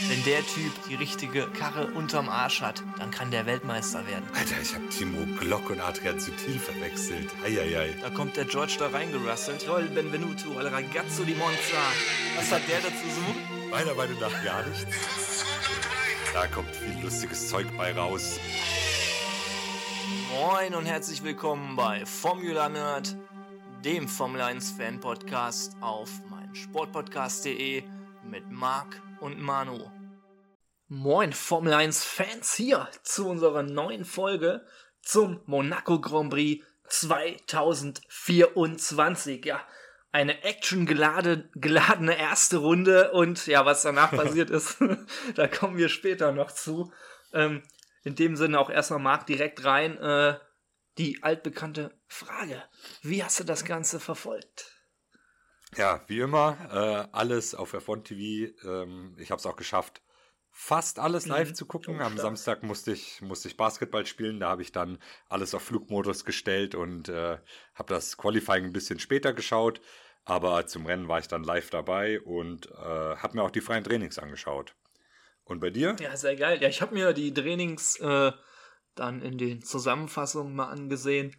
Wenn der Typ die richtige Karre unterm Arsch hat, dann kann der Weltmeister werden. Alter, ich hab Timo Glock und Adrian Sutil verwechselt. Eieiei. Da kommt der George da reingerasselt. Joel Benvenuto, al ragazzo di Monza. Was hat der dazu so? Meiner Meinung nach gar nichts. Da kommt viel lustiges Zeug bei raus. Moin und herzlich willkommen bei Formula Nerd, dem Formel 1 Fan Podcast auf meinsportpodcast.de mit Marc und Manu. Moin Formel 1 Fans, hier zu unserer neuen Folge zum Monaco Grand Prix 2024. Ja, eine actiongeladene erste Runde und ja, was danach passiert ist, da kommen wir später noch zu. In dem Sinne auch erstmal Marc direkt rein, die altbekannte Frage. Wie hast du das Ganze verfolgt? Ja, wie immer, alles auf F1 TV. Ich habe es auch geschafft, fast alles live zu gucken. Am Samstag musste ich Basketball spielen. Da habe ich dann alles auf Flugmodus gestellt und habe das Qualifying ein bisschen später geschaut. Aber zum Rennen war ich dann live dabei und habe mir auch die freien Trainings angeschaut. Und bei dir? Ja, sehr geil. Ja, ich habe mir die Trainings dann in den Zusammenfassungen mal angesehen.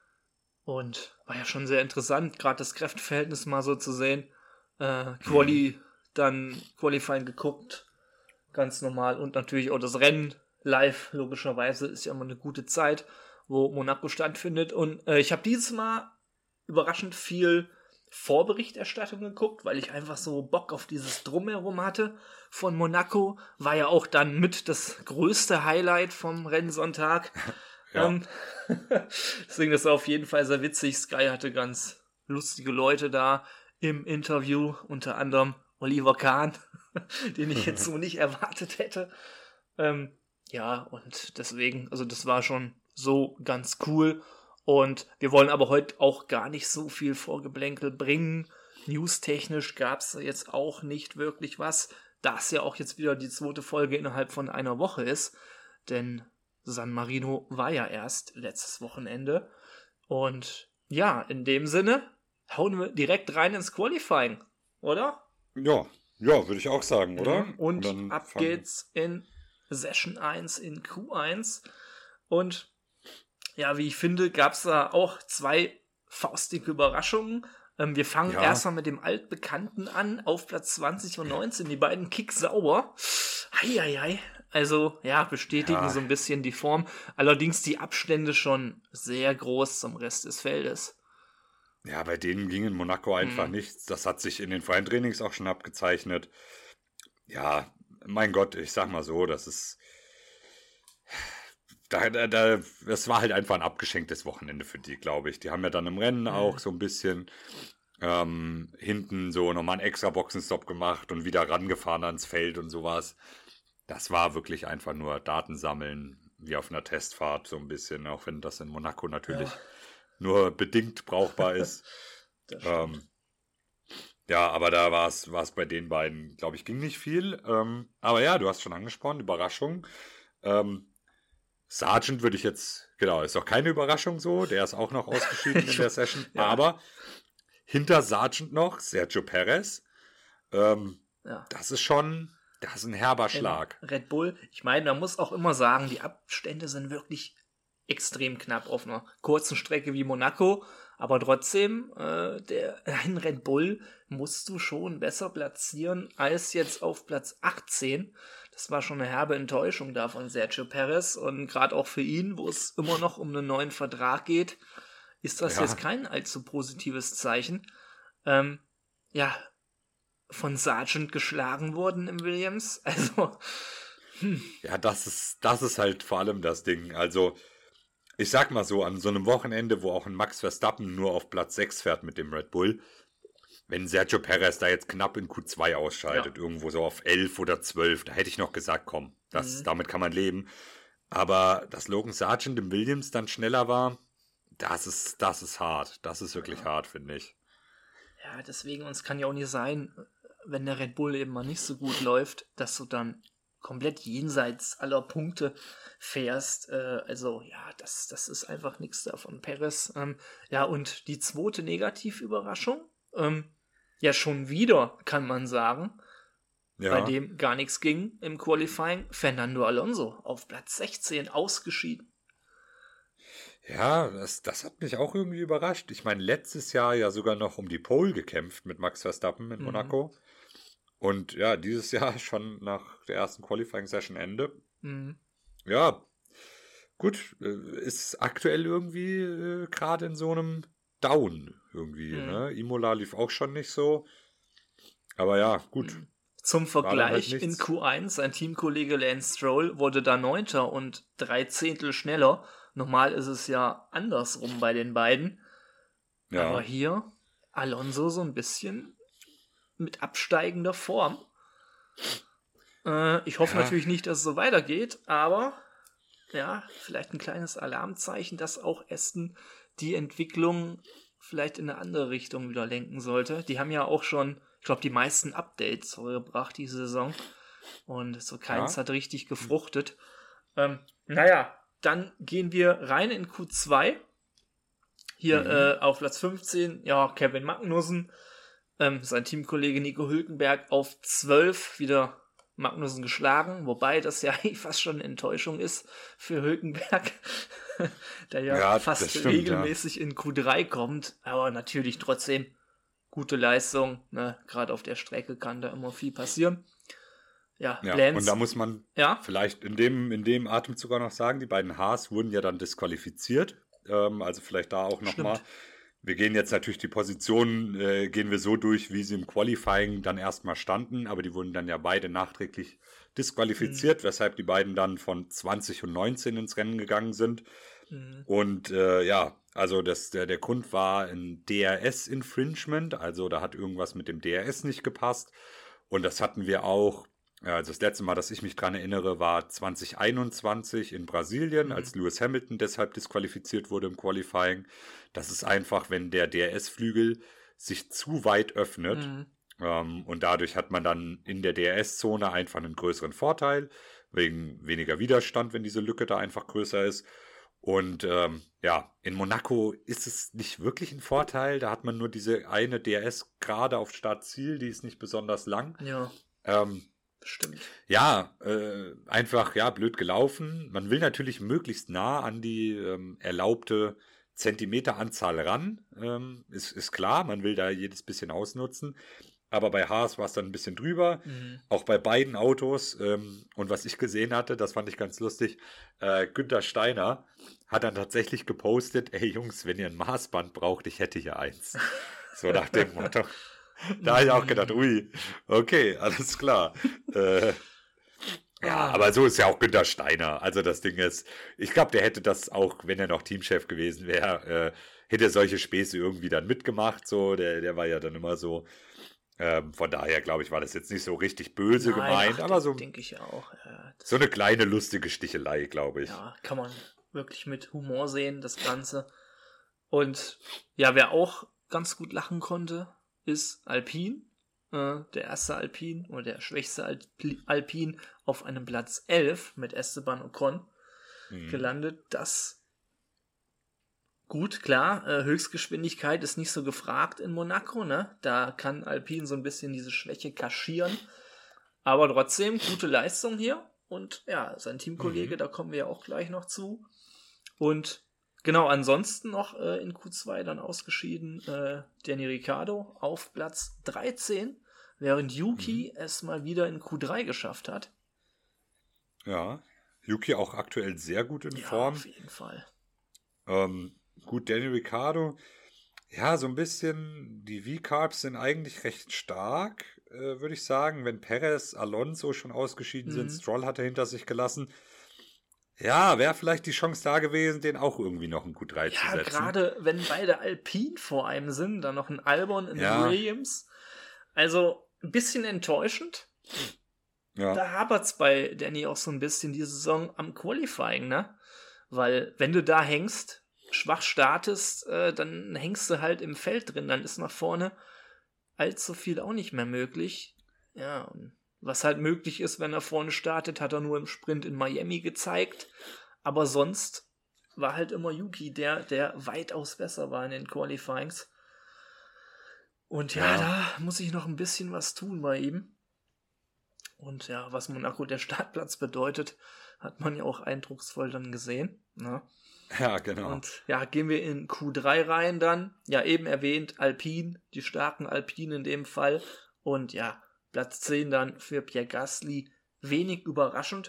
Und war ja schon sehr interessant, gerade das Kräfteverhältnis mal so zu sehen. Qualifying geguckt, ganz normal. Und natürlich auch das Rennen live, logischerweise, ist ja immer eine gute Zeit, wo Monaco stattfindet. Und ich habe dieses Mal überraschend viel Vorberichterstattung geguckt, weil ich einfach so Bock auf dieses Drumherum hatte von Monaco. War ja auch dann mit das größte Highlight vom Rennsonntag. Ja. Deswegen ist es auf jeden Fall sehr witzig. Sky hatte ganz lustige Leute da im Interview, unter anderem Oliver Kahn, den ich jetzt so nicht erwartet hätte. Ja, und deswegen, also das war schon so ganz cool. Und wir wollen aber heute auch gar nicht so viel Vorgeplänkel bringen. Newstechnisch gab es jetzt auch nicht wirklich was, da es ja auch jetzt wieder die zweite Folge innerhalb von einer Woche ist. Denn San Marino war ja erst letztes Wochenende. Und ja, in dem Sinne hauen wir direkt rein ins Qualifying, oder? Ja, würde ich auch sagen, oder? Und ab geht's in Session 1 in Q1. Und ja, wie ich finde, gab es da auch zwei faustige Überraschungen. Wir fangen erstmal mit dem Altbekannten an, auf Platz 20 und 19, die beiden Kick sauber. Heieiei. Also, ja, bestätigen so ein bisschen die Form. Allerdings die Abstände schon sehr groß zum Rest des Feldes. Ja, bei denen ging in Monaco einfach nichts. Das hat sich in den freien Trainings auch schon abgezeichnet. Ja, mein Gott, ich sag mal so, das ist... Das war halt einfach ein abgeschenktes Wochenende für die, glaube ich. Die haben ja dann im Rennen auch so ein bisschen hinten so nochmal einen extra Boxenstopp gemacht und wieder rangefahren ans Feld und sowas. Das war wirklich einfach nur Daten sammeln, wie auf einer Testfahrt so ein bisschen, auch wenn das in Monaco natürlich nur bedingt brauchbar ist. Ja, aber da war es bei den beiden, glaube ich, ging nicht viel. Aber ja, du hast schon angesprochen, Überraschung. Sargent würde ich jetzt, genau, ist auch keine Überraschung so, der ist auch noch ausgeschieden in der Session, aber hinter Sargent noch Sergio Perez, das ist ein herber Schlag. Red Bull, ich meine, man muss auch immer sagen, die Abstände sind wirklich extrem knapp auf einer kurzen Strecke wie Monaco, aber trotzdem, ein Red Bull musst du schon besser platzieren als jetzt auf Platz 18. Das war schon eine herbe Enttäuschung da von Sergio Perez und gerade auch für ihn, wo es immer noch um einen neuen Vertrag geht, ist das jetzt kein allzu positives Zeichen. Von Sargent geschlagen worden im Williams, also... Ja, das ist halt vor allem das Ding, also ich sag mal so, an so einem Wochenende, wo auch ein Max Verstappen nur auf Platz 6 fährt mit dem Red Bull, wenn Sergio Perez da jetzt knapp in Q2 ausscheidet, irgendwo so auf 11 oder 12, da hätte ich noch gesagt, komm, damit kann man leben. Aber dass Logan Sargent im Williams dann schneller war, das ist hart. Das ist wirklich hart, finde ich. Ja, deswegen, und es kann ja auch nicht sein, wenn der Red Bull eben mal nicht so gut läuft, dass du dann komplett jenseits aller Punkte fährst. Also ja, das ist einfach nichts davon. Perez, und die zweite Negativüberraschung, ja schon wieder, kann man sagen, bei Ja, dem gar nichts ging im Qualifying. Fernando Alonso auf Platz 16 ausgeschieden. ja, das hat mich auch irgendwie überrascht. Ich meine, letztes Jahr ja sogar noch um die Pole gekämpft mit Max Verstappen in Monaco. Und ja, dieses Jahr schon nach der ersten Qualifying-Session Ende. Mhm. Ja, gut, ist aktuell irgendwie gerade in so einem Down irgendwie, ne? Imola lief auch schon nicht so. Aber ja, gut, Zum war dann halt Vergleich in nichts. Q1, sein Teamkollege Lance Stroll wurde da Neunter und 3 Zehntel schneller. Normal ist es ja andersrum bei den beiden. Aber Ja, hier Alonso so ein bisschen mit absteigender Form. Ich hoffe ja, natürlich nicht, dass es so weitergeht, aber ja, vielleicht ein kleines Alarmzeichen, dass auch Aston die Entwicklung vielleicht in eine andere Richtung wieder lenken sollte. Die haben ja auch schon, ich glaube, die meisten Updates gebracht diese Saison. Und so keins ja. hat richtig gefruchtet. Naja, dann gehen wir rein in Q2. Hier auf Platz 15, ja, Kevin Magnussen. Sein Teamkollege Nico Hülkenberg auf 12 wieder Magnussen geschlagen, wobei das ja fast schon eine Enttäuschung ist für Hülkenberg, der ja Ja, fast das stimmt, regelmäßig in Q3 kommt, aber natürlich trotzdem gute Leistung, ne? Gerade auf der Strecke kann da immer viel passieren. Ja, Ja, und da Lance, muss man ja, vielleicht in dem Atemzug auch noch sagen, die beiden Haas wurden ja dann disqualifiziert. Also vielleicht da auch nochmal. stimmt. Wir gehen jetzt natürlich die Positionen, gehen wir so durch, wie sie im Qualifying dann erstmal standen, aber die wurden dann ja beide nachträglich disqualifiziert, weshalb die beiden dann von 20 und 19 ins Rennen gegangen sind. Und ja, also der Grund war ein DRS-Infringement, also da hat irgendwas mit dem DRS nicht gepasst. Und das hatten wir auch, also das letzte Mal, dass ich mich dran erinnere, war 2021 in Brasilien, als Lewis Hamilton deshalb disqualifiziert wurde im Qualifying. Das ist einfach, wenn der DRS-Flügel sich zu weit öffnet. Und dadurch hat man dann in der DRS-Zone einfach einen größeren Vorteil, wegen weniger Widerstand, wenn diese Lücke da einfach größer ist. Und ja, in Monaco ist es nicht wirklich ein Vorteil. Da hat man nur diese eine DRS gerade auf Startziel, die ist nicht besonders lang. Ja, Ähm, stimmt. ja, einfach, ja, blöd gelaufen. Man will natürlich möglichst nah an die erlaubte Zentimeteranzahl ran. Ist klar, man will da jedes bisschen ausnutzen. Aber bei Haas war es dann ein bisschen drüber. Auch bei beiden Autos. Und was ich gesehen hatte, das fand ich ganz lustig. Günther Steiner hat dann tatsächlich gepostet: Ey Jungs, wenn ihr ein Maßband braucht, ich hätte hier eins. So nach dem Motto. Da habe ich auch gedacht, ui, okay, alles klar. Ja, aber so ist ja auch Günther Steiner. Also das Ding ist, ich glaube, der hätte das auch, wenn er noch Teamchef gewesen wäre, hätte er solche Späße irgendwie dann mitgemacht. So, der war ja dann immer so. Von daher, glaube ich, war das jetzt nicht so richtig böse gemeint, aber so, denke ich auch. so eine kleine lustige Stichelei, glaube ich. Ja, kann man wirklich mit Humor sehen, das Ganze. Und ja, wer auch ganz gut lachen konnte, ist Alpine. Der erste Alpine oder der schwächste Alpine auf einem Platz 11 mit Esteban Ocon gelandet. Das gut, klar, Höchstgeschwindigkeit ist nicht so gefragt in Monaco, ne? Da kann Alpine so ein bisschen diese Schwäche kaschieren. Aber trotzdem, gute Leistung hier. Und ja, sein Teamkollege, da kommen wir ja auch gleich noch zu. Und genau, ansonsten noch in Q2 dann ausgeschieden Danny Ricciardo auf Platz 13, während Yuki es mal wieder in Q3 geschafft hat. Ja, Yuki auch aktuell sehr gut in Ja, Form. auf jeden Fall. Gut, Danny Ricciardo, ja, so ein bisschen, die V-Carbs sind eigentlich recht stark, würde ich sagen. Wenn Perez, Alonso schon ausgeschieden sind, Stroll hat er hinter sich gelassen. Ja, wäre vielleicht die Chance da gewesen, den auch irgendwie noch in Q3 zu Ja, setzen. gerade wenn beide Alpine vor einem sind, dann noch ein Albon, ein Ja. Williams. Also ein bisschen enttäuschend. Ja, Da hapert's bei Danny auch so ein bisschen die Saison am Qualifying, ne? Weil wenn du da hängst, schwach startest, dann hängst du halt im Feld drin, dann ist nach vorne allzu viel auch nicht mehr möglich. Ja, und was halt möglich ist, wenn er vorne startet, hat er nur im Sprint in Miami gezeigt. Aber sonst war halt immer Yuki der weitaus besser war in den Qualifyings. Und ja, Ja. da muss ich noch ein bisschen was tun bei ihm. Und ja, was Monaco der Startplatz bedeutet, hat man ja auch eindrucksvoll dann gesehen. Ne? Ja, genau. Und ja, gehen wir in Q3 rein dann. Ja, eben erwähnt, Alpine, die starken Alpine in dem Fall. Und ja, Platz 10 dann für Pierre Gasly. Wenig überraschend.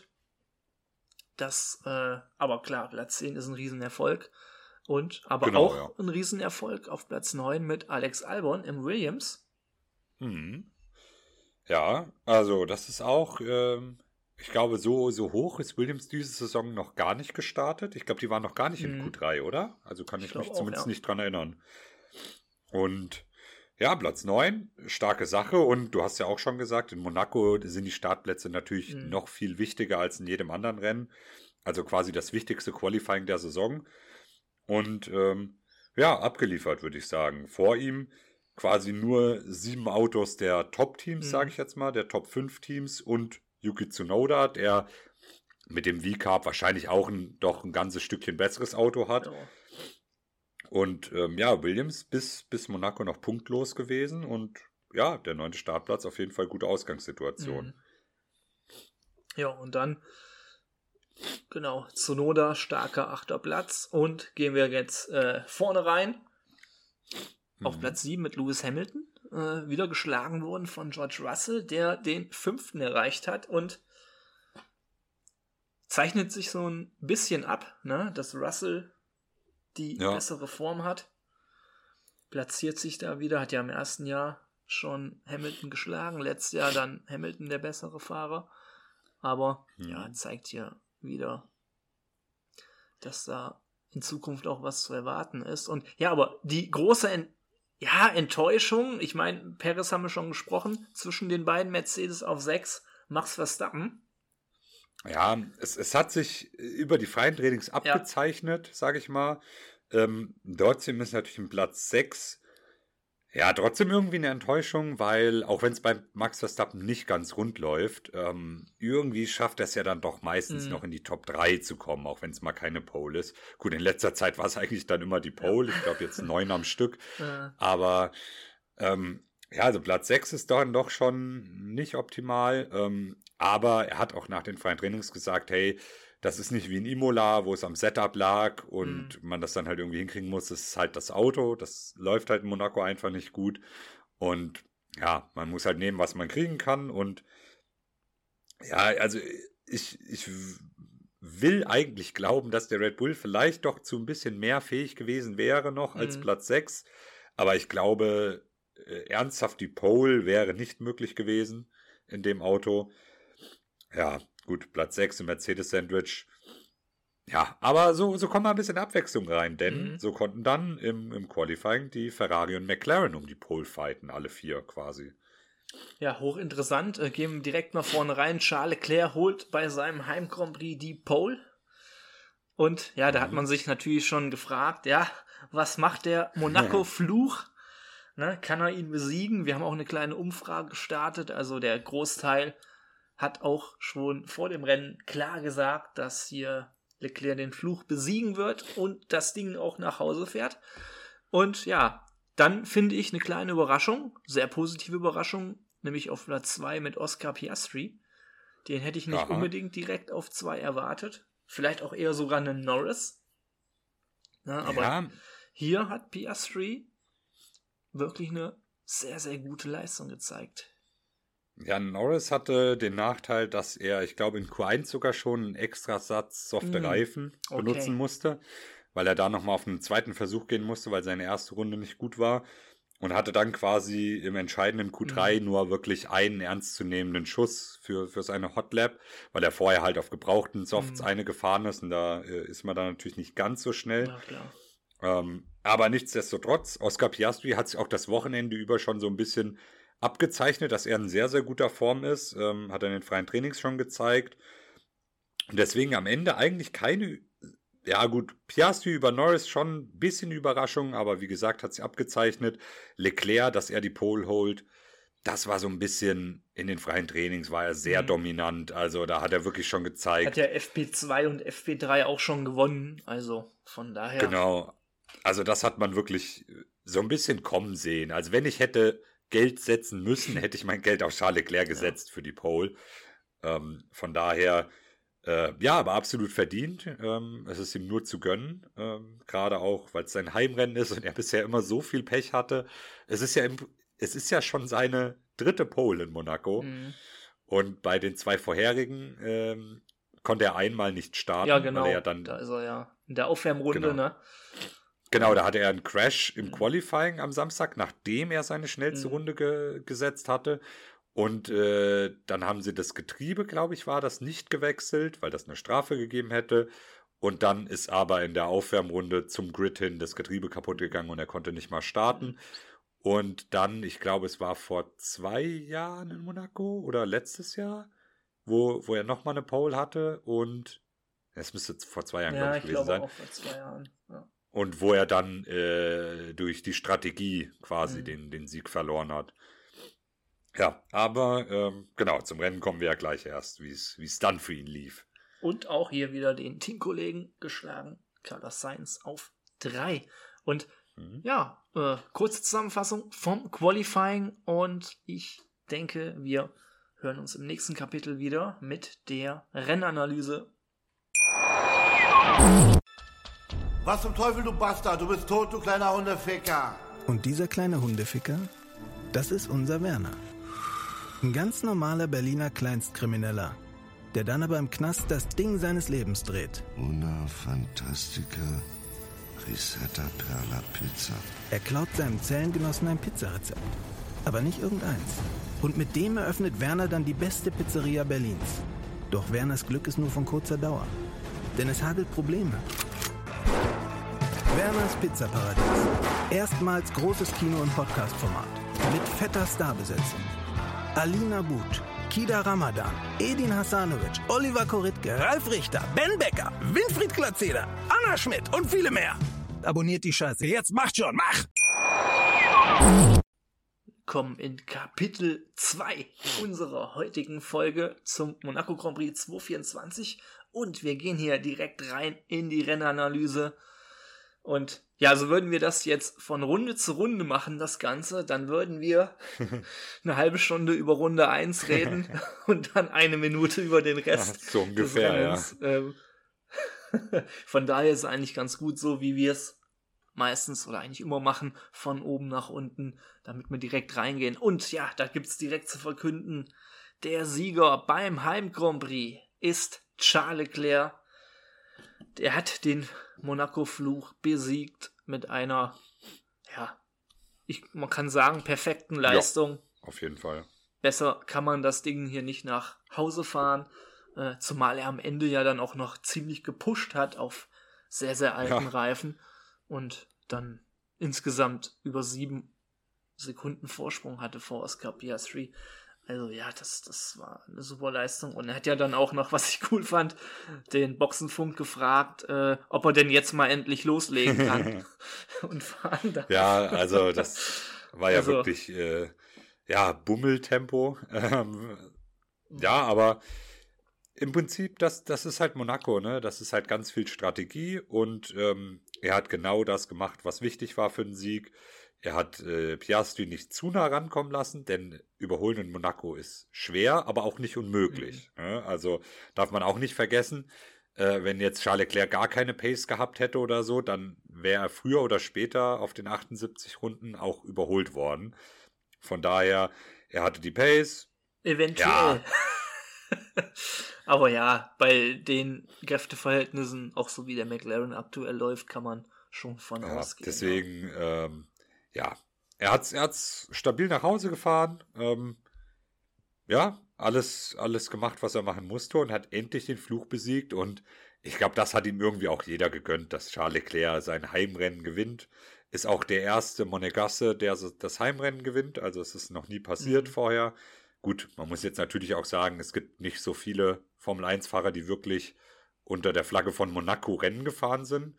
Aber klar, Platz 10 ist ein Riesenerfolg. Aber Genau, auch ein Riesenerfolg auf Platz 9 mit Alex Albon im Williams. Mhm. Ja, also das ist auch, ich glaube, so hoch ist Williams diese Saison noch gar nicht gestartet. Ich glaube, die waren noch gar nicht in Q3, oder? Also kann ich mich zumindest nicht dran erinnern. Und ja, Platz 9, starke Sache. Und du hast ja auch schon gesagt, in Monaco sind die Startplätze natürlich noch viel wichtiger als in jedem anderen Rennen. Also quasi das wichtigste Qualifying der Saison. Und ja, abgeliefert, würde ich sagen. Vor ihm quasi nur 7 Autos der Top-Teams, sage ich jetzt mal, der Top-5-Teams und Yuki Tsunoda, der mit dem V-Carb wahrscheinlich auch doch ein ganzes Stückchen besseres Auto hat. Ja. Und ja, Williams bis Monaco noch punktlos gewesen und ja, der 9. Startplatz auf jeden Fall gute Ausgangssituation. Ja, und dann genau, Tsunoda, starker 8. Platz und gehen wir jetzt vorne rein. Auf Platz 7 mit Lewis Hamilton, wieder geschlagen worden von George Russell, der den 5. erreicht hat und zeichnet sich so ein bisschen ab, ne, dass Russell die bessere Form hat. Platziert sich da wieder, hat ja im ersten Jahr schon Hamilton geschlagen, letztes Jahr dann Hamilton der bessere Fahrer. Aber ja, zeigt hier wieder, dass da in Zukunft auch was zu erwarten ist. Und ja, aber die große Enttäuschung, ich meine, Perez haben wir schon gesprochen, zwischen den beiden Mercedes auf 6, Max Verstappen. Ja, es hat sich über die freien Trainings abgezeichnet, sage ich mal. Trotzdem ist natürlich ein Platz 6 ja trotzdem irgendwie eine Enttäuschung, weil auch wenn es bei Max Verstappen nicht ganz rund läuft, irgendwie schafft er es ja dann doch meistens noch in die Top 3 zu kommen, auch wenn es mal keine Pole ist. Gut, in letzter Zeit war es eigentlich dann immer die Pole, ich glaube jetzt 9 am Stück, aber ja, also Platz 6 ist dann doch schon nicht optimal, aber er hat auch nach den freien Trainings gesagt, hey, das ist nicht wie in Imola, wo es am Setup lag und man das dann halt irgendwie hinkriegen muss. Das ist halt das Auto, das läuft halt in Monaco einfach nicht gut und ja, man muss halt nehmen, was man kriegen kann und ja, also ich will eigentlich glauben, dass der Red Bull vielleicht doch zu ein bisschen mehr fähig gewesen wäre noch als Platz 6, aber ich glaube, ernsthaft die Pole wäre nicht möglich gewesen in dem Auto. Ja, gut, Platz 6 im Mercedes-Sandwich. Ja, aber so kommt mal ein bisschen Abwechslung rein, denn so konnten dann im Qualifying die Ferrari und McLaren um die Pole fighten, alle 4 quasi. Ja, hochinteressant. Gehen wir direkt mal vorne rein. Charles Leclerc holt bei seinem Heim-Grand Prix die Pole. Und ja, da hat man sich natürlich schon gefragt, ja, was macht der Monaco-Fluch? Ne, kann er ihn besiegen? Wir haben auch eine kleine Umfrage gestartet. Also der Großteil hat auch schon vor dem Rennen klar gesagt, dass hier Leclerc den Fluch besiegen wird und das Ding auch nach Hause fährt. Und ja, dann finde ich eine kleine Überraschung, sehr positive Überraschung, nämlich auf Platz 2 mit Oscar Piastri. Den hätte ich nicht unbedingt direkt auf 2 erwartet. Vielleicht auch eher sogar einen Norris. Na, aber hier hat Piastri wirklich eine sehr, sehr gute Leistung gezeigt. Ja, Norris hatte den Nachteil, dass er, ich glaube, in Q1 sogar schon einen Extrasatz softe Reifen benutzen musste, weil er da nochmal auf einen zweiten Versuch gehen musste, weil seine erste Runde nicht gut war und hatte dann quasi im entscheidenden Q3 nur wirklich einen ernstzunehmenden Schuss für seine Hot Lap, weil er vorher halt auf gebrauchten Softs eine gefahren ist und da ist man dann natürlich nicht ganz so schnell. Ja, klar. Aber nichtsdestotrotz, Oscar Piastri hat sich auch das Wochenende über schon so ein bisschen abgezeichnet, dass er in sehr, sehr guter Form ist. Hat er in den freien Trainings schon gezeigt. Und deswegen am Ende eigentlich keine, ja gut, Piastri über Norris schon ein bisschen Überraschung, aber wie gesagt, hat sich abgezeichnet. Leclerc, dass er die Pole holt, das war so ein bisschen, in den freien Trainings war er sehr dominant. Also da hat er wirklich schon gezeigt. Hat ja FP2 und FP3 auch schon gewonnen, also von daher. Genau. Also das hat man wirklich so ein bisschen kommen sehen. Also wenn ich hätte Geld setzen müssen, hätte ich mein Geld auf Charles Leclerc gesetzt für die Pole. Von daher, aber absolut verdient. Es ist ihm nur zu gönnen. Gerade auch, weil es sein Heimrennen ist und er bisher immer so viel Pech hatte. Es ist ja schon seine 3. Pole in Monaco. Mhm. Und bei den 2 vorherigen konnte er einmal nicht starten. Ja, genau. Weil er dann, da ist er ja in der Aufwärmrunde, Genau. ne? Genau, da hatte er einen Crash im Qualifying am Samstag, nachdem er seine schnellste Runde gesetzt hatte. Und dann haben sie das Getriebe, glaube ich, war das nicht gewechselt, weil das eine Strafe gegeben hätte. Und dann ist aber in der Aufwärmrunde zum Grid hin das Getriebe kaputt gegangen und er konnte nicht mal starten. Und dann, ich glaube, es war vor 2 Jahren in Monaco oder letztes Jahr, wo er nochmal eine Pole hatte. Und es müsste vor 2 Jahren, glaube ich, gewesen sein. Ja, ich glaube auch vor 2 Jahren, ja. Und wo er dann durch die Strategie quasi den Sieg verloren hat. Ja, aber genau, zum Rennen kommen wir ja gleich erst, wie es dann für ihn lief. Und auch hier wieder den Teamkollegen geschlagen, Carlos Sainz auf 3. Und kurze Zusammenfassung vom Qualifying und ich denke, wir hören uns im nächsten Kapitel wieder mit der Rennanalyse. Was zum Teufel, du Bastard? Du bist tot, du kleiner Hundeficker. Und dieser kleine Hundeficker, das ist unser Werner. Ein ganz normaler Berliner Kleinstkrimineller, der dann aber im Knast das Ding seines Lebens dreht. Una Fantastica Risetta Perla Pizza. Er klaut seinem Zellengenossen ein Pizzarezept, aber nicht irgendeins. Und mit dem eröffnet Werner dann die beste Pizzeria Berlins. Doch Werners Glück ist nur von kurzer Dauer, denn es hagelt Probleme. Werners Pizzaparadies. Erstmals großes Kino- und Podcast-Format. Mit fetter Starbesetzung. Alina But, Kida Ramadan, Edin Hasanovic, Oliver Koritke, Ralf Richter, Ben Becker, Winfried Glatzeder, Anna Schmidt und viele mehr. Abonniert die Scheiße. Jetzt macht schon, mach! Kommen in Kapitel 2 unserer heutigen Folge zum Monaco Grand Prix 2024 und wir gehen hier direkt rein in die Rennanalyse. Und ja, so würden wir das jetzt von Runde zu Runde machen, das Ganze, dann würden wir eine halbe Stunde über Runde 1 reden und dann 1 Minute über den Rest. So ungefähr, des Rennens. Von daher ist es eigentlich ganz gut so, wie wir es meistens oder eigentlich immer machen, von oben nach unten, damit wir direkt reingehen. Und ja, da gibt es direkt zu verkünden, der Sieger beim Heim Grand Prix ist Charles Leclerc. Der hat den Monaco-Fluch besiegt mit einer, man kann sagen, perfekten Leistung. Ja, auf jeden Fall. Besser kann man das Ding hier nicht nach Hause fahren, zumal er am Ende ja dann auch noch ziemlich gepusht hat auf sehr, sehr alten Reifen und dann insgesamt über 7 Sekunden Vorsprung hatte vor Oscar Piastri. Also ja, das war eine super Leistung. Und er hat ja dann auch noch, was ich cool fand, den Boxenfunk gefragt, ob er denn jetzt mal endlich loslegen kann und fahren darf. Ja, also das war ja wirklich Bummeltempo. Aber im Prinzip, das ist halt Monaco, ne? Das ist halt ganz viel Strategie und er hat genau das gemacht, was wichtig war für den Sieg. Er hat Piastri nicht zu nah rankommen lassen, denn Überholen in Monaco ist schwer, aber auch nicht unmöglich. Ne? Also darf man auch nicht vergessen, wenn jetzt Charles Leclerc gar keine Pace gehabt hätte oder so, dann wäre er früher oder später auf den 78 Runden auch überholt worden. Von daher, er hatte die Pace. Eventuell. Ja. Aber ja, bei den Kräfteverhältnissen, auch so wie der McLaren aktuell läuft, kann man schon von ausgehen. Deswegen, er hat's stabil nach Hause gefahren. Alles gemacht, was er machen musste und hat endlich den Fluch besiegt. Und ich glaube, das hat ihm irgendwie auch jeder gegönnt, dass Charles Leclerc sein Heimrennen gewinnt. Ist auch der erste Monegasse, der das Heimrennen gewinnt. Also es ist noch nie passiert vorher. Gut, man muss jetzt natürlich auch sagen, es gibt nicht so viele Formel-1-Fahrer, die wirklich unter der Flagge von Monaco Rennen gefahren sind.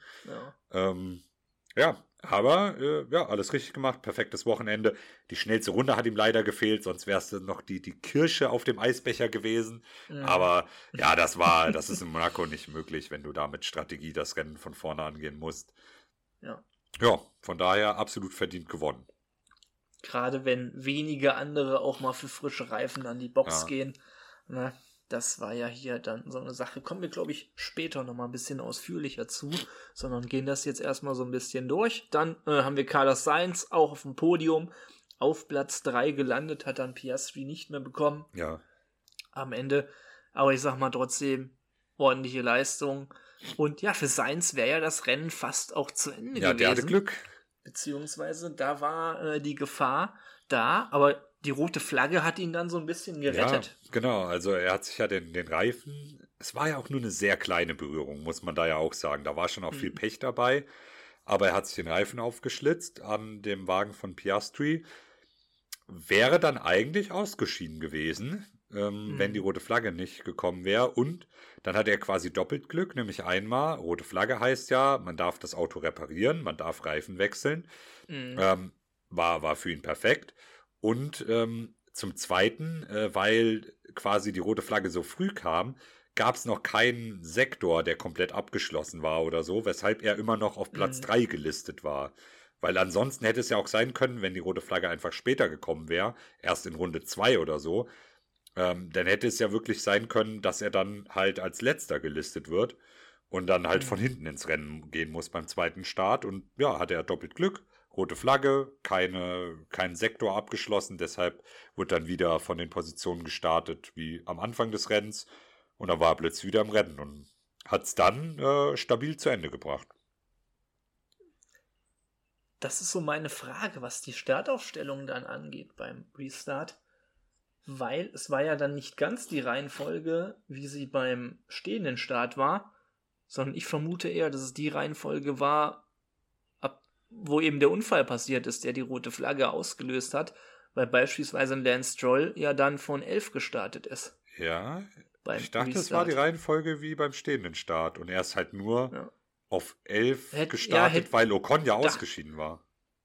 Aber alles richtig gemacht, perfektes Wochenende. Die schnellste Runde hat ihm leider gefehlt, sonst wäre es noch die Kirsche auf dem Eisbecher gewesen. Ja. Aber ja, das ist in Monaco nicht möglich, wenn du da mit Strategie das Rennen von vorne angehen musst. Ja, von daher absolut verdient gewonnen. Gerade wenn wenige andere auch mal für frische Reifen an die Box gehen. Na, das war ja hier dann so eine Sache. Kommen wir, glaube ich, später nochmal ein bisschen ausführlicher zu, sondern gehen das jetzt erstmal so ein bisschen durch. Dann haben wir Carlos Sainz auch auf dem Podium. Auf Platz 3 gelandet, hat dann Piastri nicht mehr bekommen. Ja. Am Ende. Aber ich sag mal trotzdem, ordentliche Leistung. Und ja, für Sainz wäre ja das Rennen fast auch zu Ende gewesen. Ja, der hatte Glück. Beziehungsweise da war die Gefahr da, aber die rote Flagge hat ihn dann so ein bisschen gerettet. Ja, genau. Also er hat sich ja den Reifen, es war ja auch nur eine sehr kleine Berührung, muss man da ja auch sagen. Da war schon auch viel Pech dabei, aber er hat sich den Reifen aufgeschlitzt an dem Wagen von Piastri. Wäre dann eigentlich ausgeschieden gewesen, wenn die rote Flagge nicht gekommen wäre. Und dann hat er quasi doppelt Glück, nämlich einmal, rote Flagge heißt ja, man darf das Auto reparieren, man darf Reifen wechseln. War für ihn perfekt. Und zum Zweiten, weil quasi die rote Flagge so früh kam, gab es noch keinen Sektor, der komplett abgeschlossen war oder so, weshalb er immer noch auf Platz 3 gelistet war. Weil ansonsten hätte es ja auch sein können, wenn die rote Flagge einfach später gekommen wäre, erst in Runde 2 oder so, dann hätte es ja wirklich sein können, dass er dann halt als letzter gelistet wird und dann halt von hinten ins Rennen gehen muss beim zweiten Start. Und ja, hatte er doppelt Glück. Rote Flagge, kein Sektor abgeschlossen, deshalb wurde dann wieder von den Positionen gestartet wie am Anfang des Rennens und dann war er plötzlich wieder im Rennen und hat es dann stabil zu Ende gebracht. Das ist so meine Frage, was die Startaufstellung dann angeht beim Restart, weil es war ja dann nicht ganz die Reihenfolge, wie sie beim stehenden Start war, sondern ich vermute eher, dass es die Reihenfolge war, wo eben der Unfall passiert ist, der die rote Flagge ausgelöst hat, weil beispielsweise Lance Stroll ja dann von 11 gestartet ist. Ja, ich dachte, es war die Reihenfolge wie beim stehenden Start und er ist halt nur auf 11 gestartet, weil Ocon ja ausgeschieden war.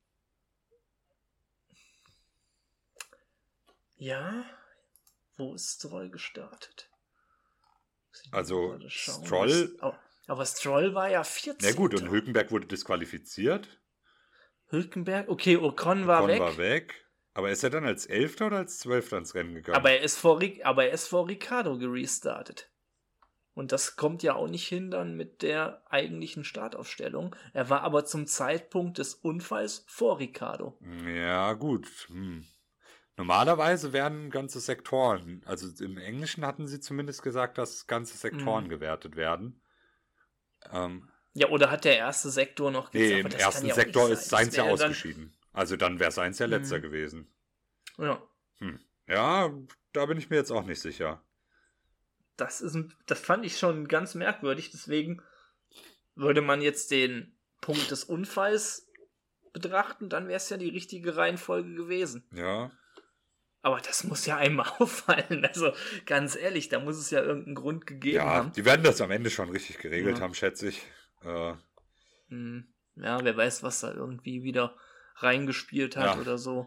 Ja, wo ist Stroll gestartet? Also Stroll... Aber Stroll war ja 14. Na gut, und Hülkenberg wurde disqualifiziert. Hülkenberg? Okay, Ocon war weg. Aber ist er dann als 11. oder als 12. ins Rennen gegangen? Aber er ist vor Ricciardo gerestartet. Und das kommt ja auch nicht hin dann mit der eigentlichen Startaufstellung. Er war aber zum Zeitpunkt des Unfalls vor Ricciardo. Ja, gut. Normalerweise werden ganze Sektoren, also im Englischen hatten sie zumindest gesagt, dass ganze Sektoren gewertet werden. Ja, oder hat der erste Sektor noch gesagt? Nee, im ersten Sektor ist Sainz ja ausgeschieden. Also dann wäre Sainz ja letzter gewesen. Ja. Ja, da bin ich mir jetzt auch nicht sicher. Das fand ich schon ganz merkwürdig, deswegen würde man jetzt den Punkt des Unfalls betrachten, dann wäre es ja die richtige Reihenfolge gewesen. Ja. Aber das muss ja einem auffallen. Also ganz ehrlich, da muss es ja irgendeinen Grund gegeben haben. Ja, die werden das am Ende schon richtig geregelt haben, schätze ich. Ja, wer weiß, was da irgendwie wieder reingespielt hat oder so.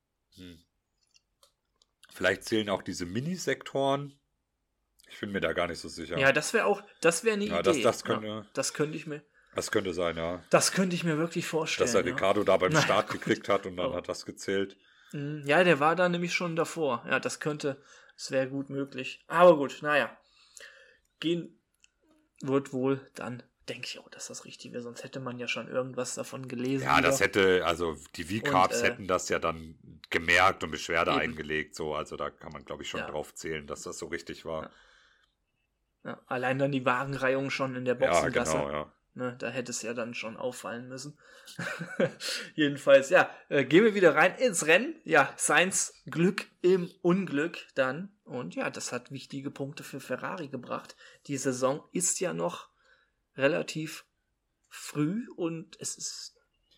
Vielleicht zählen auch diese Minisektoren. Ich bin mir da gar nicht so sicher. Ja, das wäre eine Idee. Das könnte sein, ja. Das könnte ich mir wirklich vorstellen. Dass er Ricciardo da beim Start gekriegt hat und dann hat das gezählt. Ja, der war da nämlich schon davor. Ja, das wäre gut möglich. Aber gut, naja. Gehen wird wohl dann, denke ich auch, dass das richtig wäre. Sonst hätte man ja schon irgendwas davon gelesen. Ja, das hätte, also die V-Carbs hätten das ja dann gemerkt und Beschwerde eingelegt. So, also da kann man, glaube ich, schon drauf zählen, dass das so richtig war. Ja, allein dann die Wagenreihung schon in der Boxengasse. Ja, genau, ja. Ne, da hätte es ja dann schon auffallen müssen. Jedenfalls, gehen wir wieder rein ins Rennen. Ja, Sainz Glück im Unglück dann. Und ja, das hat wichtige Punkte für Ferrari gebracht. Die Saison ist ja noch relativ früh und es ist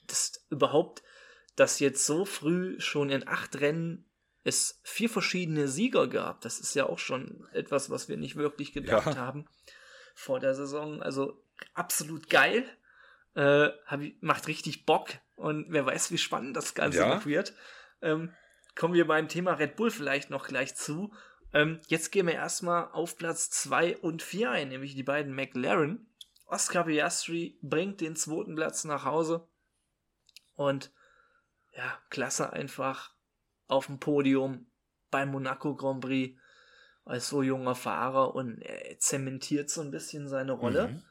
dass jetzt so früh schon in 8 Rennen es 4 verschiedene Sieger gab. Das ist ja auch schon etwas, was wir nicht wirklich gedacht haben vor der Saison. Also absolut geil. Macht richtig Bock. Und wer weiß, wie spannend das Ganze noch wird. Kommen wir beim Thema Red Bull vielleicht noch gleich zu. Jetzt gehen wir erstmal auf Platz 2 und 4 ein, nämlich die beiden McLaren. Oscar Piastri bringt den 2. Platz nach Hause. Und ja, klasse einfach auf dem Podium beim Monaco Grand Prix als so junger Fahrer und er zementiert so ein bisschen seine Rolle.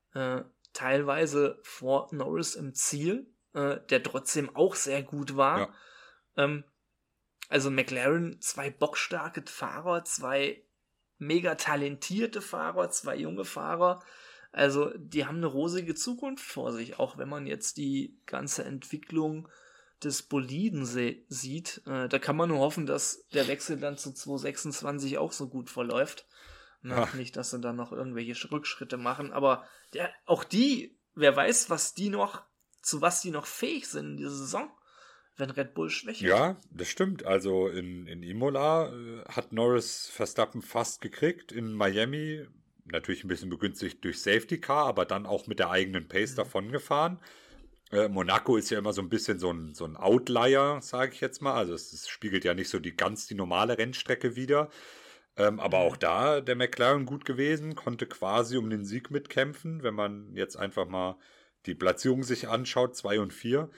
Teilweise vor Norris im Ziel, der trotzdem auch sehr gut war. Ja. Also McLaren, 2 bockstarke Fahrer, 2 mega talentierte Fahrer, 2 junge Fahrer. Also die haben eine rosige Zukunft vor sich, auch wenn man jetzt die ganze Entwicklung des Boliden sieht. Da kann man nur hoffen, dass der Wechsel dann zu 2026 auch so gut verläuft. Ja. Nicht, dass sie dann noch irgendwelche Rückschritte machen, aber auch die, wer weiß, zu was die noch fähig sind in dieser Saison, wenn Red Bull schwächelt. Ja, das stimmt. Also in Imola hat Norris Verstappen fast gekriegt. In Miami natürlich ein bisschen begünstigt durch Safety Car, aber dann auch mit der eigenen Pace davon gefahren. Monaco ist ja immer so ein bisschen so ein Outlier, sage ich jetzt mal. Also es spiegelt ja nicht so die normale Rennstrecke wider. Aber auch da der McLaren gut gewesen, konnte quasi um den Sieg mitkämpfen, wenn man jetzt einfach mal die Platzierung sich anschaut, 2 und 4.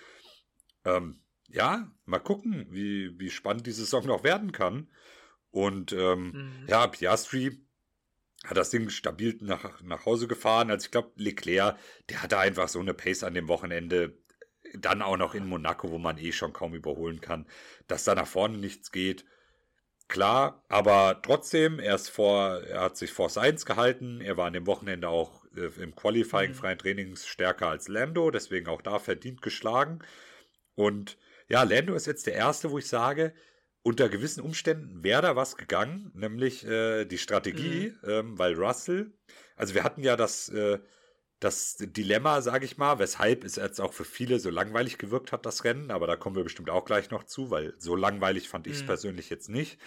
Ja, mal gucken, wie spannend die Saison noch werden kann. Und ja, Piastri hat das Ding stabil nach Hause gefahren. Also ich glaube, Leclerc, der hatte einfach so eine Pace an dem Wochenende, dann auch noch in Monaco, wo man schon kaum überholen kann, dass da nach vorne nichts geht. Klar, aber trotzdem, er hat sich vor Sainz gehalten, er war an dem Wochenende auch im Qualifying freien Trainings stärker als Lando, deswegen auch da verdient geschlagen. Und ja, Lando ist jetzt der Erste, wo ich sage, unter gewissen Umständen wäre da was gegangen, nämlich die Strategie, weil Russell, also wir hatten ja das Dilemma, sage ich mal, weshalb es jetzt auch für viele so langweilig gewirkt hat, das Rennen, aber da kommen wir bestimmt auch gleich noch zu, weil so langweilig fand ich es persönlich jetzt nicht.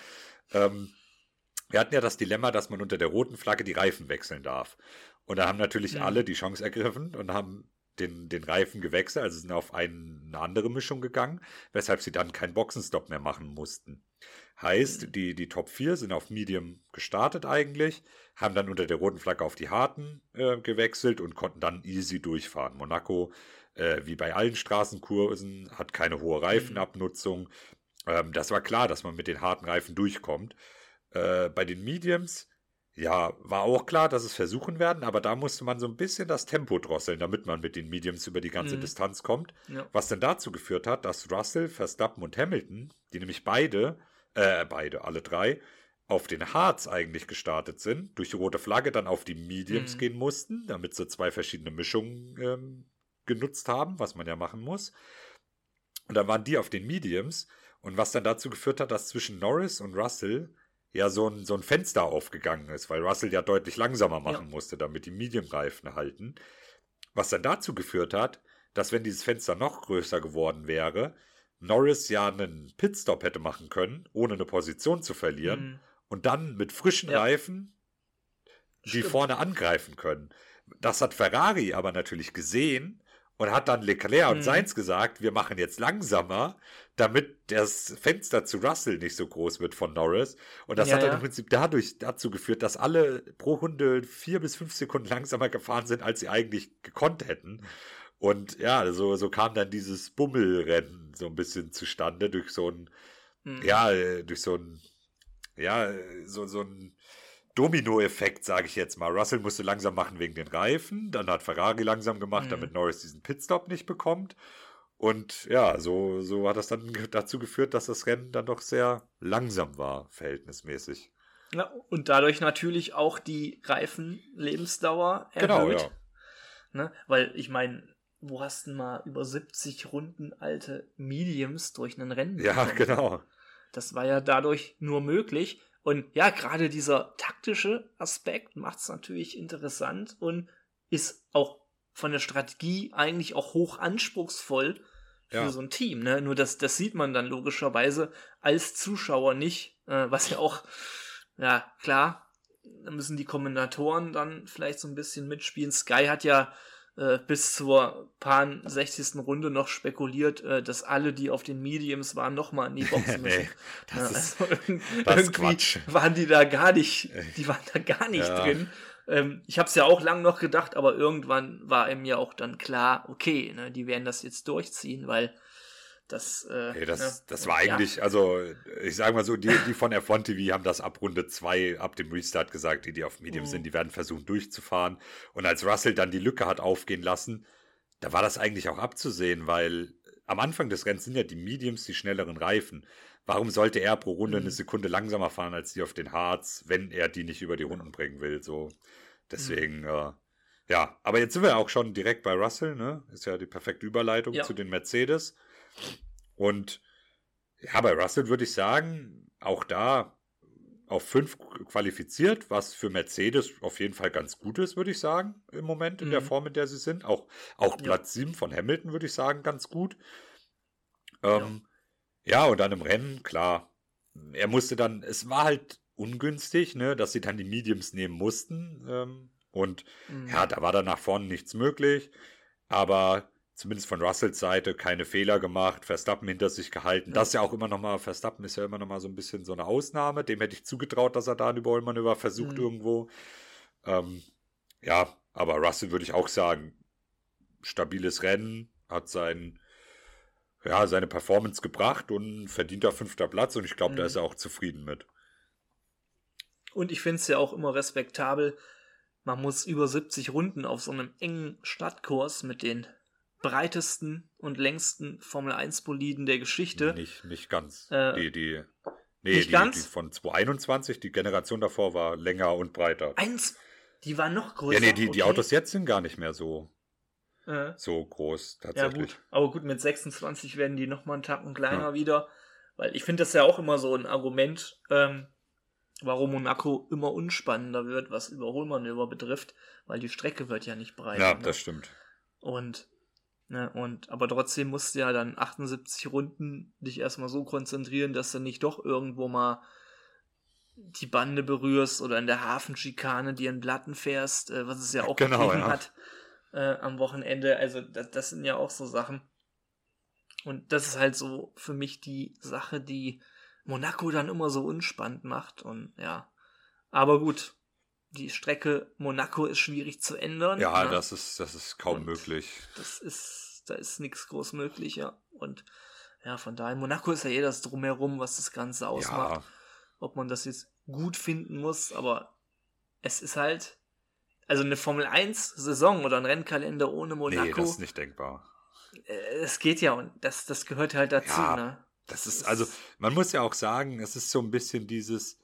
Wir hatten ja das Dilemma, dass man unter der roten Flagge die Reifen wechseln darf. Und da haben natürlich alle die Chance ergriffen und haben den Reifen gewechselt, also sind auf eine andere Mischung gegangen, weshalb sie dann keinen Boxenstopp mehr machen mussten. Heißt, die Top 4 sind auf Medium gestartet eigentlich, haben dann unter der roten Flagge auf die harten gewechselt und konnten dann easy durchfahren. Monaco, wie bei allen Straßenkursen, hat keine hohe Reifenabnutzung. Das war klar, dass man mit den harten Reifen durchkommt. Bei den Mediums, ja, war auch klar, dass es versuchen werden, aber da musste man so ein bisschen das Tempo drosseln, damit man mit den Mediums über die ganze Distanz kommt. Ja. Was dann dazu geführt hat, dass Russell, Verstappen und Hamilton, die nämlich alle 3, auf den Hards eigentlich gestartet sind, durch die rote Flagge dann auf die Mediums gehen mussten, damit sie 2 verschiedene Mischungen genutzt haben, was man ja machen muss. Und dann waren die auf den Mediums und was dann dazu geführt hat, dass zwischen Norris und Russell ja so ein Fenster aufgegangen ist, weil Russell ja deutlich langsamer machen musste, damit die Medium-Reifen halten. Was dann dazu geführt hat, dass wenn dieses Fenster noch größer geworden wäre, Norris ja einen Pitstop hätte machen können, ohne eine Position zu verlieren und dann mit frischen Reifen die vorne angreifen können. Das hat Ferrari aber natürlich gesehen und hat dann Leclerc und Sainz gesagt, wir machen jetzt langsamer, damit das Fenster zu Russell nicht so groß wird von Norris. Und das hat dann im Prinzip dazu geführt, dass alle pro Runde 4 bis 5 Sekunden langsamer gefahren sind, als sie eigentlich gekonnt hätten. Und ja, so kam dann dieses Bummelrennen so ein bisschen zustande durch so ein Domino-Effekt, sage ich jetzt mal. Russell musste langsam machen wegen den Reifen, dann hat Ferrari langsam gemacht, damit Norris diesen Pitstop nicht bekommt. Und ja, so hat das dann dazu geführt, dass das Rennen dann doch sehr langsam war, verhältnismäßig. Ja, und dadurch natürlich auch die Reifenlebensdauer erhöht. Genau, ja. Ne? Weil, ich meine, wo hast du mal über 70 Runden alte Mediums durch einen Rennen bekommen? Ja, genau. Das war ja dadurch nur möglich. Und ja, gerade dieser taktische Aspekt macht es natürlich interessant und ist auch von der Strategie eigentlich auch hoch anspruchsvoll für so ein Team. Ne? Nur das sieht man dann logischerweise als Zuschauer nicht, was ja auch, ja klar, da müssen die Kommentatoren dann vielleicht so ein bisschen mitspielen. Sky hat ja bis zur 60. Runde noch spekuliert, dass alle, die auf den Mediums waren, nochmal in die Boxen müssen. Das ist irgendwie Quatsch. waren die da gar nicht drin. Ich habe es ja auch lang noch gedacht, aber irgendwann war mir auch dann klar, okay, ne, die werden das jetzt durchziehen, weil Das war eigentlich, also ich sage mal so, die von F1 TV haben das ab Runde 2, ab dem Restart gesagt, die auf Medium sind, die werden versuchen durchzufahren. Und als Russell dann die Lücke hat aufgehen lassen, da war das eigentlich auch abzusehen, weil am Anfang des Rennens sind ja die Mediums die schnelleren Reifen. Warum sollte er pro Runde eine Sekunde langsamer fahren als die auf den Hards, wenn er die nicht über die Runden bringen will? So, deswegen, ja. Aber jetzt sind wir auch schon direkt bei Russell, ne? Ist ja die perfekte Überleitung zu den Mercedes. Und ja, bei Russell würde ich sagen, auch da auf 5 qualifiziert, was für Mercedes auf jeden Fall ganz gut ist, würde ich sagen, im Moment in der Form, in der sie sind. Auch Platz 7 von Hamilton, würde ich sagen, ganz gut. Ja, und dann im Rennen, klar, er musste dann, es war halt ungünstig, ne, dass sie dann die Mediums nehmen mussten. Ja, da war dann nach vorne nichts möglich, aber zumindest von Russells Seite keine Fehler gemacht, Verstappen hinter sich gehalten. Ja. Das ist ja auch immer noch mal, Verstappen ist ja immer noch mal so ein bisschen so eine Ausnahme. Dem hätte ich zugetraut, dass er da ein Überholmanöver versucht irgendwo. Ja, aber Russell würde ich auch sagen, stabiles Rennen, hat seine Performance gebracht und verdienter 5. Platz und ich glaube, da ist er auch zufrieden mit. Und ich finde es ja auch immer respektabel, man muss über 70 Runden auf so einem engen Stadtkurs mit den breitesten und längsten Formel-1-Boliden der Geschichte. Nicht ganz. Die von 2021, die Generation davor war länger und breiter. Die war noch größer. Ja, die Autos jetzt sind gar nicht mehr so groß, tatsächlich. Ja, gut. Aber gut, mit 26 werden die nochmal einen Tacken kleiner wieder. Weil ich finde das ja auch immer so ein Argument, warum Monaco immer unspannender wird, was Überholmanöver betrifft, weil die Strecke wird ja nicht breiter. Ja, das stimmt. Aber trotzdem musst du ja dann 78 Runden dich erstmal so konzentrieren, dass du nicht doch irgendwo mal die Bande berührst oder in der Hafenschikane dir einen Platten fährst, was es ja auch gegeben hat am Wochenende. Also das sind ja auch so Sachen. Und das ist halt so für mich die Sache, die Monaco dann immer so unspannend macht. Und ja, aber gut, die Strecke Monaco ist schwierig zu ändern. Ja, das ist kaum möglich. Da ist nichts groß möglich, ja. Und ja, von daher, Monaco ist ja das Drumherum, was das Ganze ausmacht. Ja. Ob man das jetzt gut finden muss, aber es ist halt, also eine Formel-1-Saison oder ein Rennkalender ohne Monaco. Nee, das ist nicht denkbar. Es geht ja und das gehört halt dazu, ne? Das ist, also, man muss ja auch sagen, es ist so ein bisschen dieses,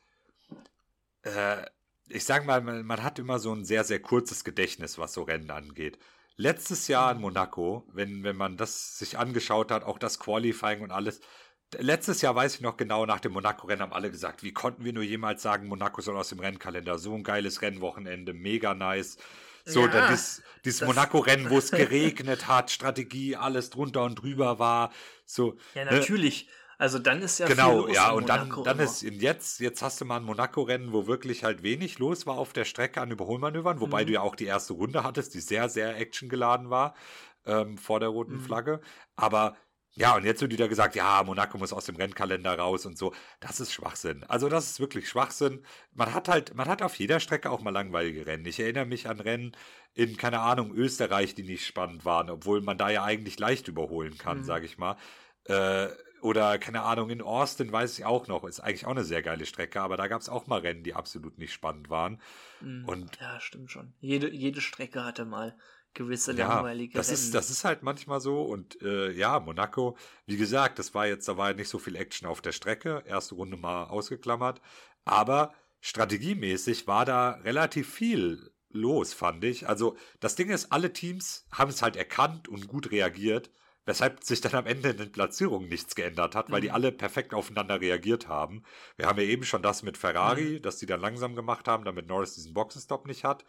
ich sag mal, man hat immer so ein sehr, sehr kurzes Gedächtnis, was so Rennen angeht. Letztes Jahr in Monaco, wenn man das sich angeschaut hat, auch das Qualifying und alles, letztes Jahr weiß ich noch genau, nach dem Monaco-Rennen haben alle gesagt, wie konnten wir nur jemals sagen, Monaco soll aus dem Rennkalender, so ein geiles Rennwochenende, mega nice. So, ja, dann dieses Monaco-Rennen, wo es geregnet hat, Strategie, alles drunter und drüber war, so. Ja, natürlich. Also dann ist ja genau, viel los ja, und dann ist jetzt hast du mal ein Monaco-Rennen, wo wirklich halt wenig los war auf der Strecke an Überholmanövern, wobei du ja auch die erste Runde hattest, die sehr, sehr actiongeladen war, vor der roten Flagge. Aber ja, und jetzt wird wieder gesagt, ja, Monaco muss aus dem Rennkalender raus und so. Das ist Schwachsinn. Also das ist wirklich Schwachsinn. Man hat auf jeder Strecke auch mal langweilige Rennen. Ich erinnere mich an Rennen in, keine Ahnung, Österreich, die nicht spannend waren, obwohl man da ja eigentlich leicht überholen kann, sage ich mal. Oder, keine Ahnung, in Austin weiß ich auch noch, ist eigentlich auch eine sehr geile Strecke, aber da gab es auch mal Rennen, die absolut nicht spannend waren. Und ja, stimmt schon. Jede Strecke hatte mal gewisse langweilige Rennen. Das ist halt manchmal so und ja, Monaco, wie gesagt, da war nicht so viel Action auf der Strecke, erste Runde mal ausgeklammert, aber strategiemäßig war da relativ viel los, fand ich. Also das Ding ist, alle Teams haben es halt erkannt und gut reagiert, weshalb sich dann am Ende in den Platzierungen nichts geändert hat, weil die alle perfekt aufeinander reagiert haben. Wir haben ja eben schon das mit Ferrari, dass die dann langsam gemacht haben, damit Norris diesen Boxenstopp nicht hat.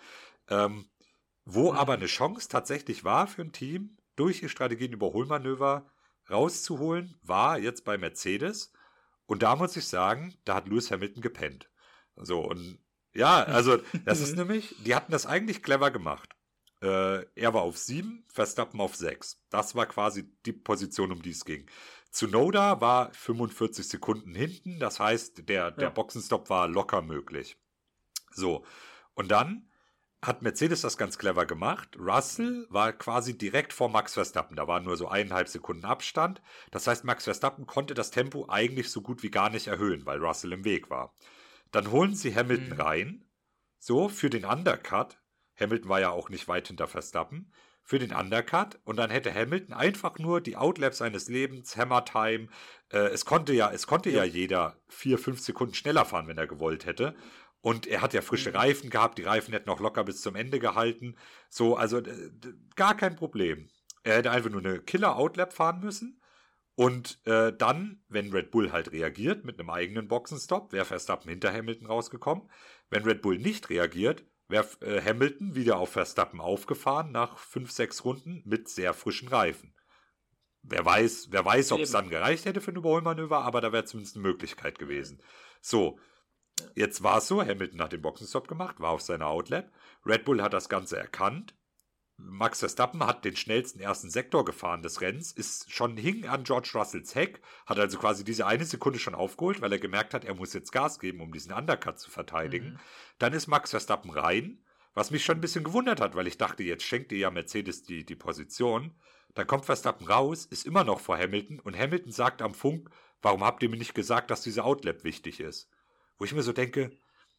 Wo aber eine Chance tatsächlich war für ein Team, durch die Strategien Überholmanöver rauszuholen, war jetzt bei Mercedes. Und da muss ich sagen, da hat Lewis Hamilton gepennt. So, und ja, also das ist nämlich, die hatten das eigentlich clever gemacht. Er war auf 7, Verstappen auf 6. Das war quasi die Position, um die es ging. Tsunoda war 45 Sekunden hinten, das heißt, der Boxenstopp war locker möglich. So, und dann hat Mercedes das ganz clever gemacht. Russell war quasi direkt vor Max Verstappen. Da waren nur so 1,5 Sekunden Abstand. Das heißt, Max Verstappen konnte das Tempo eigentlich so gut wie gar nicht erhöhen, weil Russell im Weg war. Dann holen sie Hamilton rein, so für den Undercut. Hamilton war ja auch nicht weit hinter Verstappen. Für den Undercut. Und dann hätte Hamilton einfach nur die Outlap seines Lebens, Hammer Time. Es konnte ja jeder 4-5 Sekunden schneller fahren, wenn er gewollt hätte. Und er hat ja frische Reifen gehabt, die Reifen hätten auch locker bis zum Ende gehalten. So, also gar kein Problem. Er hätte einfach nur eine Killer-Outlap fahren müssen. Und dann, wenn Red Bull halt reagiert mit einem eigenen Boxenstopp, wäre Verstappen hinter Hamilton rausgekommen. Wenn Red Bull nicht reagiert, wäre Hamilton wieder auf Verstappen aufgefahren nach 5-6 Runden mit sehr frischen Reifen. Wer weiß, ob es dann gereicht hätte für ein Überholmanöver, aber da wäre zumindest eine Möglichkeit gewesen. So. Jetzt war es so, Hamilton hat den Boxenstopp gemacht, war auf seiner Outlap. Red Bull hat das Ganze erkannt. Max Verstappen hat den schnellsten ersten Sektor gefahren des Rennens, hing an George Russells Heck, hat also quasi diese 1 Sekunde schon aufgeholt, weil er gemerkt hat, er muss jetzt Gas geben, um diesen Undercut zu verteidigen. Dann ist Max Verstappen rein, was mich schon ein bisschen gewundert hat, weil ich dachte, jetzt schenkt ihr ja Mercedes die Position. Dann kommt Verstappen raus, ist immer noch vor Hamilton und Hamilton sagt am Funk, warum habt ihr mir nicht gesagt, dass diese Outlap wichtig ist? Wo ich mir so denke,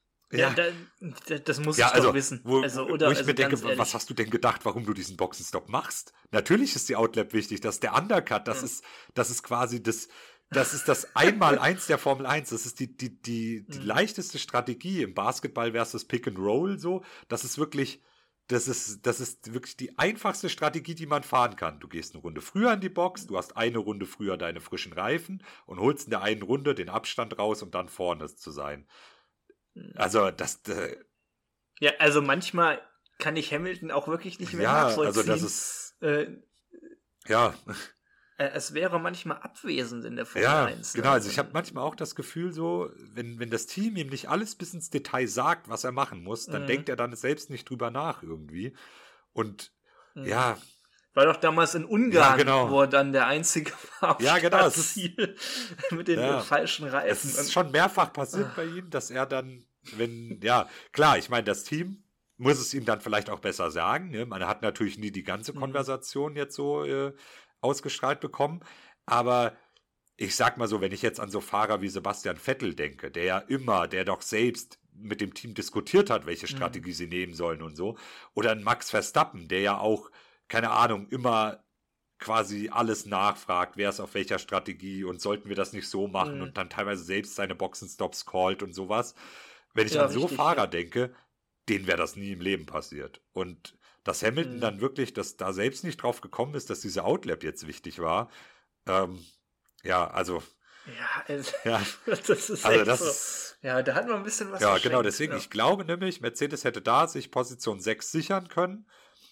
das muss ich doch wissen. Wo ich mir denke, was hast du denn gedacht, warum du diesen Boxenstopp machst? Natürlich ist die Outlap wichtig, das ist der Undercut, das ist quasi das ist das Einmaleins der Formel 1, das ist die leichteste Strategie im Basketball versus Pick and Roll so, das ist wirklich die einfachste Strategie, die man fahren kann. Du gehst eine Runde früher in die Box, du hast eine Runde früher deine frischen Reifen und holst in der einen Runde den Abstand raus, um dann vorne zu sein. Also, ja, also manchmal kann ich Hamilton auch wirklich nicht mehr nachvollziehen. Also das ist... Es wäre manchmal abwesend in der Formel 1. Genau, also ich habe manchmal auch das Gefühl so, wenn das Team ihm nicht alles bis ins Detail sagt, was er machen muss, dann denkt er dann selbst nicht drüber nach irgendwie. Und ja... War doch damals in Ungarn, wo er dann der Einzige war auf Ziel mit den falschen Reifen. Es ist schon mehrfach passiert bei ihm, dass er dann, klar, ich meine, das Team muss es ihm dann vielleicht auch besser sagen. Ne? Man hat natürlich nie die ganze Konversation jetzt so ausgestrahlt bekommen, aber ich sag mal so, wenn ich jetzt an so Fahrer wie Sebastian Vettel denke, der doch selbst mit dem Team diskutiert hat, welche Strategie sie nehmen sollen und so, oder ein Max Verstappen, der ja auch keine Ahnung, immer quasi alles nachfragt, wer ist auf welcher Strategie und sollten wir das nicht so machen und dann teilweise selbst seine Boxenstops callt und sowas. Wenn ich an so Fahrer denke, denen wäre das nie im Leben passiert. Und dass Hamilton dann wirklich, dass da selbst nicht drauf gekommen ist, dass diese Outlap jetzt wichtig war, also... das ist echt so. Ja, da hat man ein bisschen was verschenkt. Genau, deswegen, ich glaube nämlich, Mercedes hätte da sich Position 6 sichern können.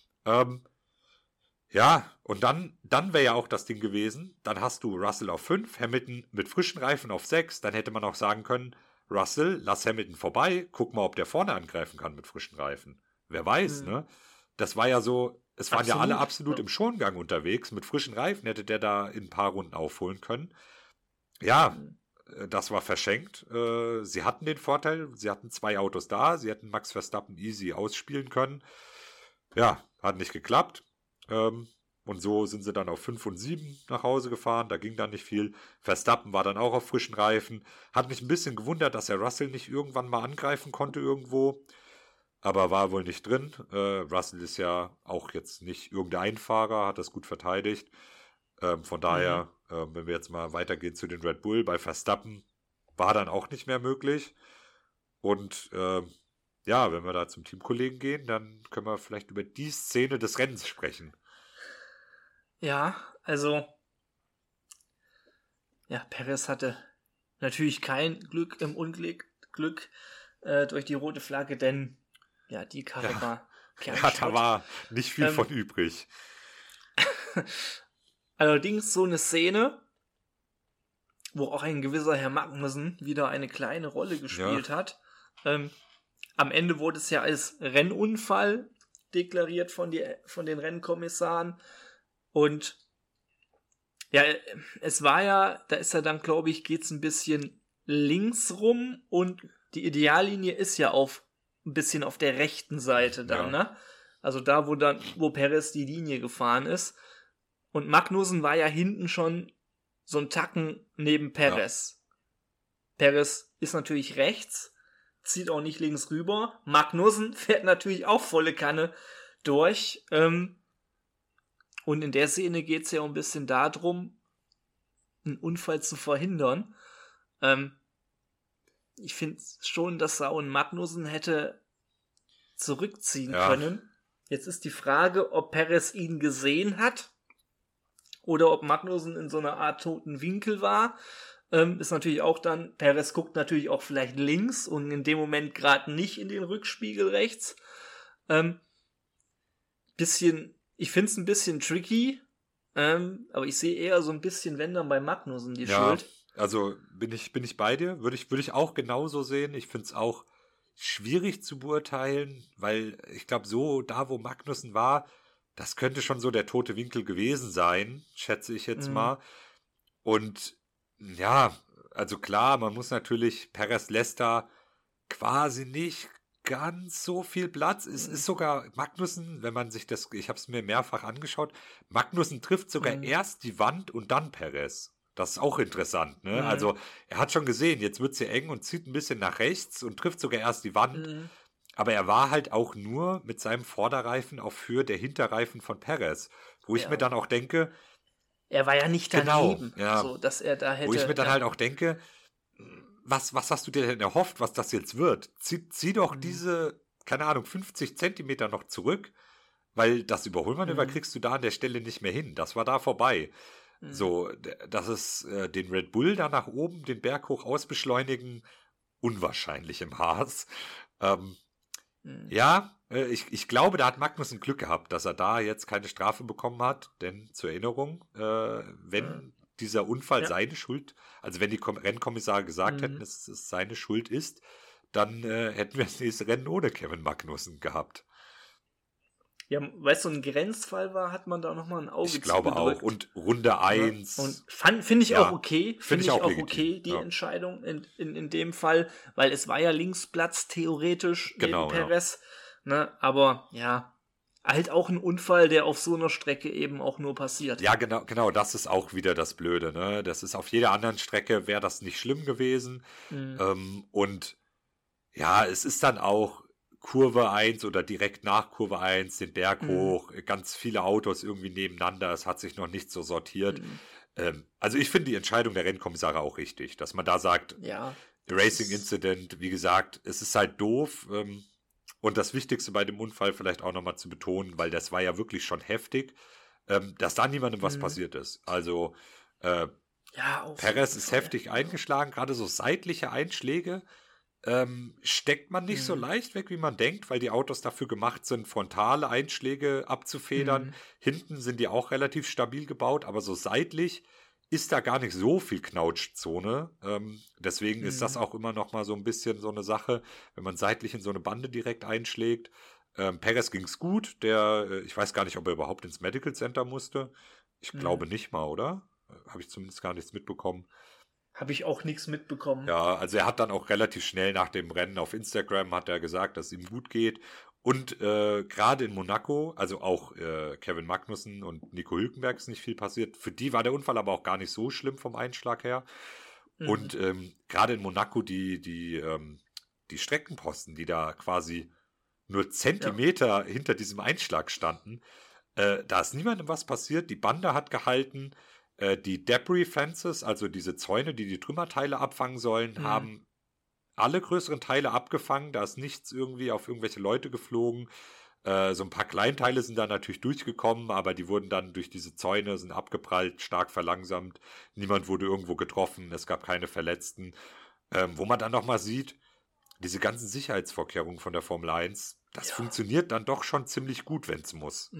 Und dann wäre ja auch das Ding gewesen, dann hast du Russell auf 5, Hamilton mit frischen Reifen auf 6, dann hätte man auch sagen können, Russell, lass Hamilton vorbei, guck mal, ob der vorne angreifen kann mit frischen Reifen. Wer weiß, ne? Das war ja so, es waren ja alle absolut im Schongang unterwegs, mit frischen Reifen hätte der da in ein paar Runden aufholen können. Ja, das war verschenkt. Sie hatten den Vorteil, sie hatten 2 Autos da, sie hätten Max Verstappen easy ausspielen können. Ja, hat nicht geklappt. Und so sind sie dann auf 5 und 7 nach Hause gefahren, da ging dann nicht viel. Verstappen war dann auch auf frischen Reifen. Hat mich ein bisschen gewundert, dass er Russell nicht irgendwann mal angreifen konnte irgendwo. Aber war wohl nicht drin. Russell ist ja auch jetzt nicht irgendein Fahrer, hat das gut verteidigt. Von daher, wenn wir jetzt mal weitergehen zu den Red Bull, bei Verstappen war dann auch nicht mehr möglich. Und wenn wir da zum Teamkollegen gehen, dann können wir vielleicht über die Szene des Rennens sprechen. Ja, also Perez hatte natürlich kein Glück im Unglück durch die rote Flagge, denn die Karre war kernschrott. Ja, da war nicht viel von übrig. Allerdings so eine Szene, wo auch ein gewisser Herr Magnussen wieder eine kleine Rolle gespielt hat. Am Ende wurde es ja als Rennunfall deklariert von den Rennkommissaren. Und es war da ist er dann, glaube ich, geht's ein bisschen links rum und die Ideallinie ist ja auf ein bisschen auf der rechten Seite dann, ne? Also da, wo Perez die Linie gefahren ist. Und Magnussen war ja hinten schon so ein Tacken neben Perez. Perez ist natürlich rechts, zieht auch nicht links rüber. Magnussen fährt natürlich auch volle Kanne durch. Und in der Szene geht es ja auch ein bisschen darum, einen Unfall zu verhindern. Ich finde schon, dass Sauen Magnussen hätte zurückziehen können. Jetzt ist die Frage, ob Perez ihn gesehen hat oder ob Magnussen in so einer Art toten Winkel war. Ist natürlich auch dann, Perez guckt natürlich auch vielleicht links und in dem Moment gerade nicht in den Rückspiegel rechts. Ich finde es ein bisschen tricky, aber ich sehe eher so ein bisschen, wenn dann bei Magnussen die Schuld. Also bin ich bei dir, würde ich auch genauso sehen. Ich finde es auch schwierig zu beurteilen, weil ich glaube, so da, wo Magnussen war, das könnte schon so der tote Winkel gewesen sein, schätze ich jetzt mal. Und ja, also klar, man muss natürlich, Perez lässt da quasi nicht ganz so viel Platz. Es ist sogar Magnussen, wenn man sich das, ich habe es mir mehrfach angeschaut, Magnussen trifft sogar erst die Wand und dann Perez. Das ist auch interessant, ne? Also er hat schon gesehen, jetzt wird es hier eng und zieht ein bisschen nach rechts und trifft sogar erst die Wand. Aber er war halt auch nur mit seinem Vorderreifen auf Höhe der Hinterreifen von Perez. Wo ich mir dann auch denke... Er war ja nicht daneben, so, dass er da hätte... Wo ich mir dann halt auch denke, was hast du dir denn erhofft, was das jetzt wird? Zieh doch diese, keine Ahnung, 50 Zentimeter noch zurück, weil das Überholmanöver kriegst du da an der Stelle nicht mehr hin. Das war da vorbei. So, dass es den Red Bull da nach oben, den Berg hoch ausbeschleunigen, unwahrscheinlich im Haas. Ich glaube, da hat Magnussen Glück gehabt, dass er da jetzt keine Strafe bekommen hat, denn zur Erinnerung, wenn dieser Unfall seine Schuld, also wenn die Rennkommissare gesagt hätten, dass es seine Schuld ist, dann hätten wir das nächste Rennen ohne Kevin Magnussen gehabt. Ja, weil es so ein Grenzfall war, hat man da nochmal ein Auge zugedrückt. Ich glaube auch. Und Runde 1. Ja, und finde ich auch okay. Finde ich auch okay, die Entscheidung in dem Fall, weil es war ja Linksplatz theoretisch neben Perez. Ne? Aber ja, halt auch ein Unfall, der auf so einer Strecke eben auch nur passiert. Ja, genau, das ist auch wieder das Blöde. Ne? Das ist auf jeder anderen Strecke, wäre das nicht schlimm gewesen. Und ja, es ist dann auch Kurve 1 oder direkt nach Kurve 1, den Berg hoch, ganz viele Autos irgendwie nebeneinander, es hat sich noch nicht so sortiert. Also ich finde die Entscheidung der Rennkommissare auch richtig, dass man da sagt, Racing Incident, wie gesagt, es ist halt doof. Und das Wichtigste bei dem Unfall vielleicht auch nochmal zu betonen, weil das war ja wirklich schon heftig, dass da niemandem was passiert ist. Also Perez ist heftig eingeschlagen, gerade so seitliche Einschläge steckt man nicht so leicht weg, wie man denkt, weil die Autos dafür gemacht sind, frontale Einschläge abzufedern. Hinten sind die auch relativ stabil gebaut, aber so seitlich ist da gar nicht so viel Knautschzone. Deswegen ist das auch immer noch mal so ein bisschen so eine Sache, wenn man seitlich in so eine Bande direkt einschlägt. Perez ging's gut. Ich weiß gar nicht, ob er überhaupt ins Medical Center musste. Ich glaube nicht mal, oder? Habe ich zumindest gar nichts mitbekommen. Habe ich auch nichts mitbekommen. Ja, also er hat dann auch relativ schnell nach dem Rennen auf Instagram hat er gesagt, dass es ihm gut geht. Und gerade in Monaco, also auch Kevin Magnussen und Nico Hülkenberg ist nicht viel passiert. Für die war der Unfall aber auch gar nicht so schlimm vom Einschlag her. Und gerade in Monaco die Streckenposten, die da quasi nur Zentimeter hinter diesem Einschlag standen, da ist niemandem was passiert. Die Bande hat gehalten. Die Debris Fences, also diese Zäune, die Trümmerteile abfangen sollen, haben alle größeren Teile abgefangen. Da ist nichts irgendwie auf irgendwelche Leute geflogen. So ein paar Kleinteile sind da natürlich durchgekommen, aber die wurden dann durch diese Zäune, sind abgeprallt, stark verlangsamt. Niemand wurde irgendwo getroffen, es gab keine Verletzten. Wo man dann nochmal sieht, diese ganzen Sicherheitsvorkehrungen von der Formel 1, das funktioniert dann doch schon ziemlich gut, wenn es muss.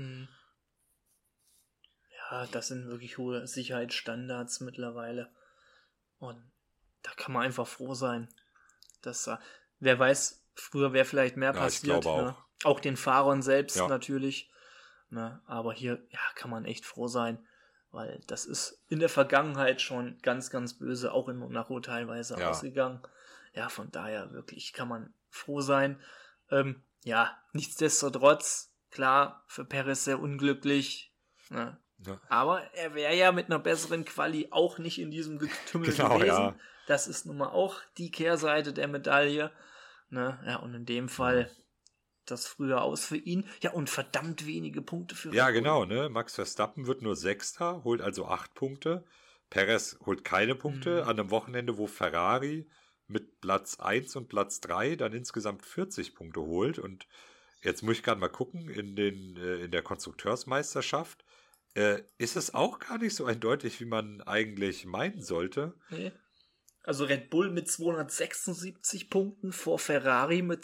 Ja, das sind wirklich hohe Sicherheitsstandards mittlerweile. Und da kann man einfach froh sein, dass wer weiß, früher wäre vielleicht mehr passiert. Ich glaube auch. Ne? Auch den Fahrern selbst natürlich. Ne? Aber hier kann man echt froh sein, weil das ist in der Vergangenheit schon ganz, ganz böse, auch in Monaco teilweise ausgegangen. Ja, von daher wirklich kann man froh sein. Ja, nichtsdestotrotz, klar, für Perez sehr unglücklich. Ne? Ja. Aber er wäre ja mit einer besseren Quali auch nicht in diesem Getümmel gewesen. Ja. Das ist nun mal auch die Kehrseite der Medaille. Ne? Ja, und in dem Fall das früher aus für ihn. Ja, und verdammt wenige Punkte für Ja, Red Bull. genau, ne? Max Verstappen wird nur Sechster, holt also 8 Punkte. Perez holt keine Punkte an einem Wochenende, wo Ferrari mit Platz 1 und Platz 3 dann insgesamt 40 Punkte holt. Und jetzt muss ich gerade mal gucken, in der Konstrukteursmeisterschaft ist es auch gar nicht so eindeutig, wie man eigentlich meinen sollte. Nee. Also Red Bull mit 276 Punkten vor Ferrari mit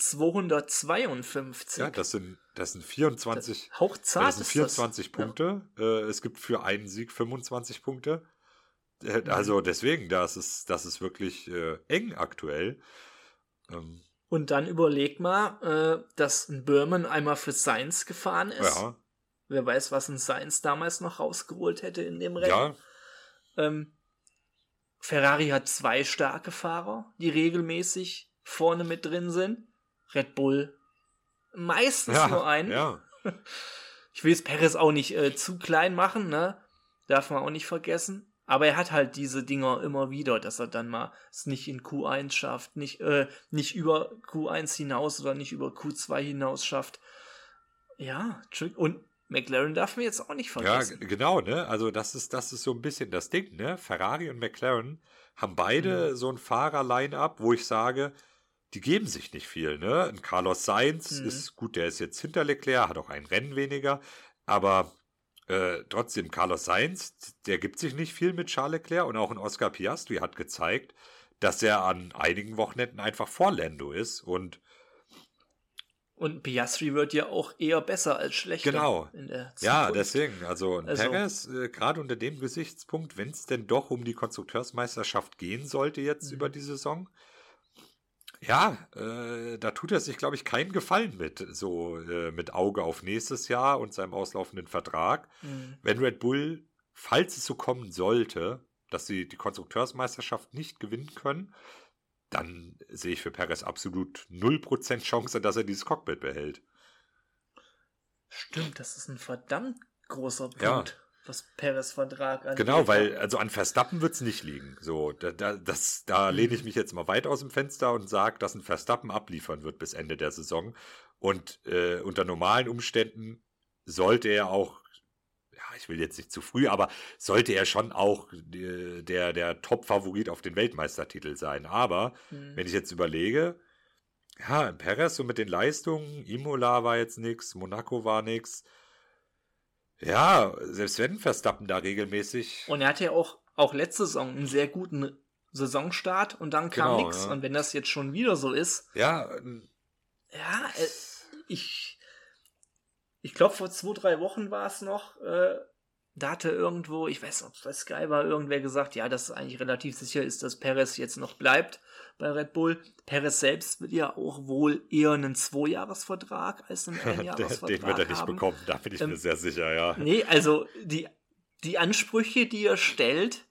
252. Ja, das sind 24, hauchzart das sind 24 Punkte. Es gibt für einen Sieg 25 Punkte. Also deswegen, das ist wirklich eng aktuell. Und dann überleg mal, dass ein Burman einmal für Sainz gefahren ist. Ja, Wer weiß, was ein Sainz damals noch rausgeholt hätte in dem Rennen. ja, Ferrari hat 2 starke Fahrer, die regelmäßig vorne mit drin sind. Red Bull meistens nur einen. ja. Ich will jetzt Perez auch nicht zu klein machen, ne? Darf man auch nicht vergessen. Aber er hat halt diese Dinger immer wieder, dass er dann mal es nicht in Q1 schafft, nicht über Q1 hinaus oder nicht über Q2 hinaus schafft. Ja, und McLaren darf man jetzt auch nicht vergessen. Ja, genau, ne? Also das ist so ein bisschen das Ding, ne? Ferrari und McLaren haben beide so ein Fahrer-Line-Up, wo ich sage, die geben sich nicht viel, ne? Ein Carlos Sainz ist gut, der ist jetzt hinter Leclerc, hat auch ein Rennen weniger, aber trotzdem, Carlos Sainz, der gibt sich nicht viel mit Charles Leclerc, und auch ein Oscar Piastri hat gezeigt, dass er an einigen Wochenenden einfach vor Lando ist, und Piastri wird ja auch eher besser als schlechter. Genau. In der Zukunft. Ja, deswegen, also Perez, gerade unter dem Gesichtspunkt, wenn es denn doch um die Konstrukteursmeisterschaft gehen sollte jetzt über die Saison, ja, da tut er sich, glaube ich, keinen Gefallen mit Auge auf nächstes Jahr und seinem auslaufenden Vertrag. Wenn Red Bull, falls es so kommen sollte, dass sie die Konstrukteursmeisterschaft nicht gewinnen können, dann sehe ich für Perez absolut 0% Chance, dass er dieses Cockpit behält. Stimmt, das ist ein verdammt großer Punkt, was Perez Vertrag angeht. Genau, weil also an Verstappen wird es nicht liegen. So, da lehne ich mich jetzt mal weit aus dem Fenster und sage, dass ein Verstappen abliefern wird bis Ende der Saison. Und unter normalen Umständen sollte er auch, ja, ich will jetzt nicht zu früh, aber sollte er schon auch der Top-Favorit auf den Weltmeistertitel sein. Aber wenn ich jetzt überlege, ja, Perez so mit den Leistungen, Imola war jetzt nix, Monaco war nix. Ja, selbst wenn Verstappen da regelmäßig. Und er hatte ja auch letzte Saison einen sehr guten Saisonstart und dann kam nichts. Ja. Und wenn das jetzt schon wieder so ist. Ja. Ja, ich glaube, vor 2-3 Wochen war es noch, da hatte irgendwo, ich weiß nicht, ob es bei Sky war, irgendwer gesagt, ja, dass es eigentlich relativ sicher ist, dass Perez jetzt noch bleibt bei Red Bull. Perez selbst wird ja auch wohl eher einen 2-Jahres-Vertrag als einen 1-Jahres-Vertrag Den wird er nicht bekommen, da bin ich mir sehr sicher, ja. Nee, also die Ansprüche, die er stellt,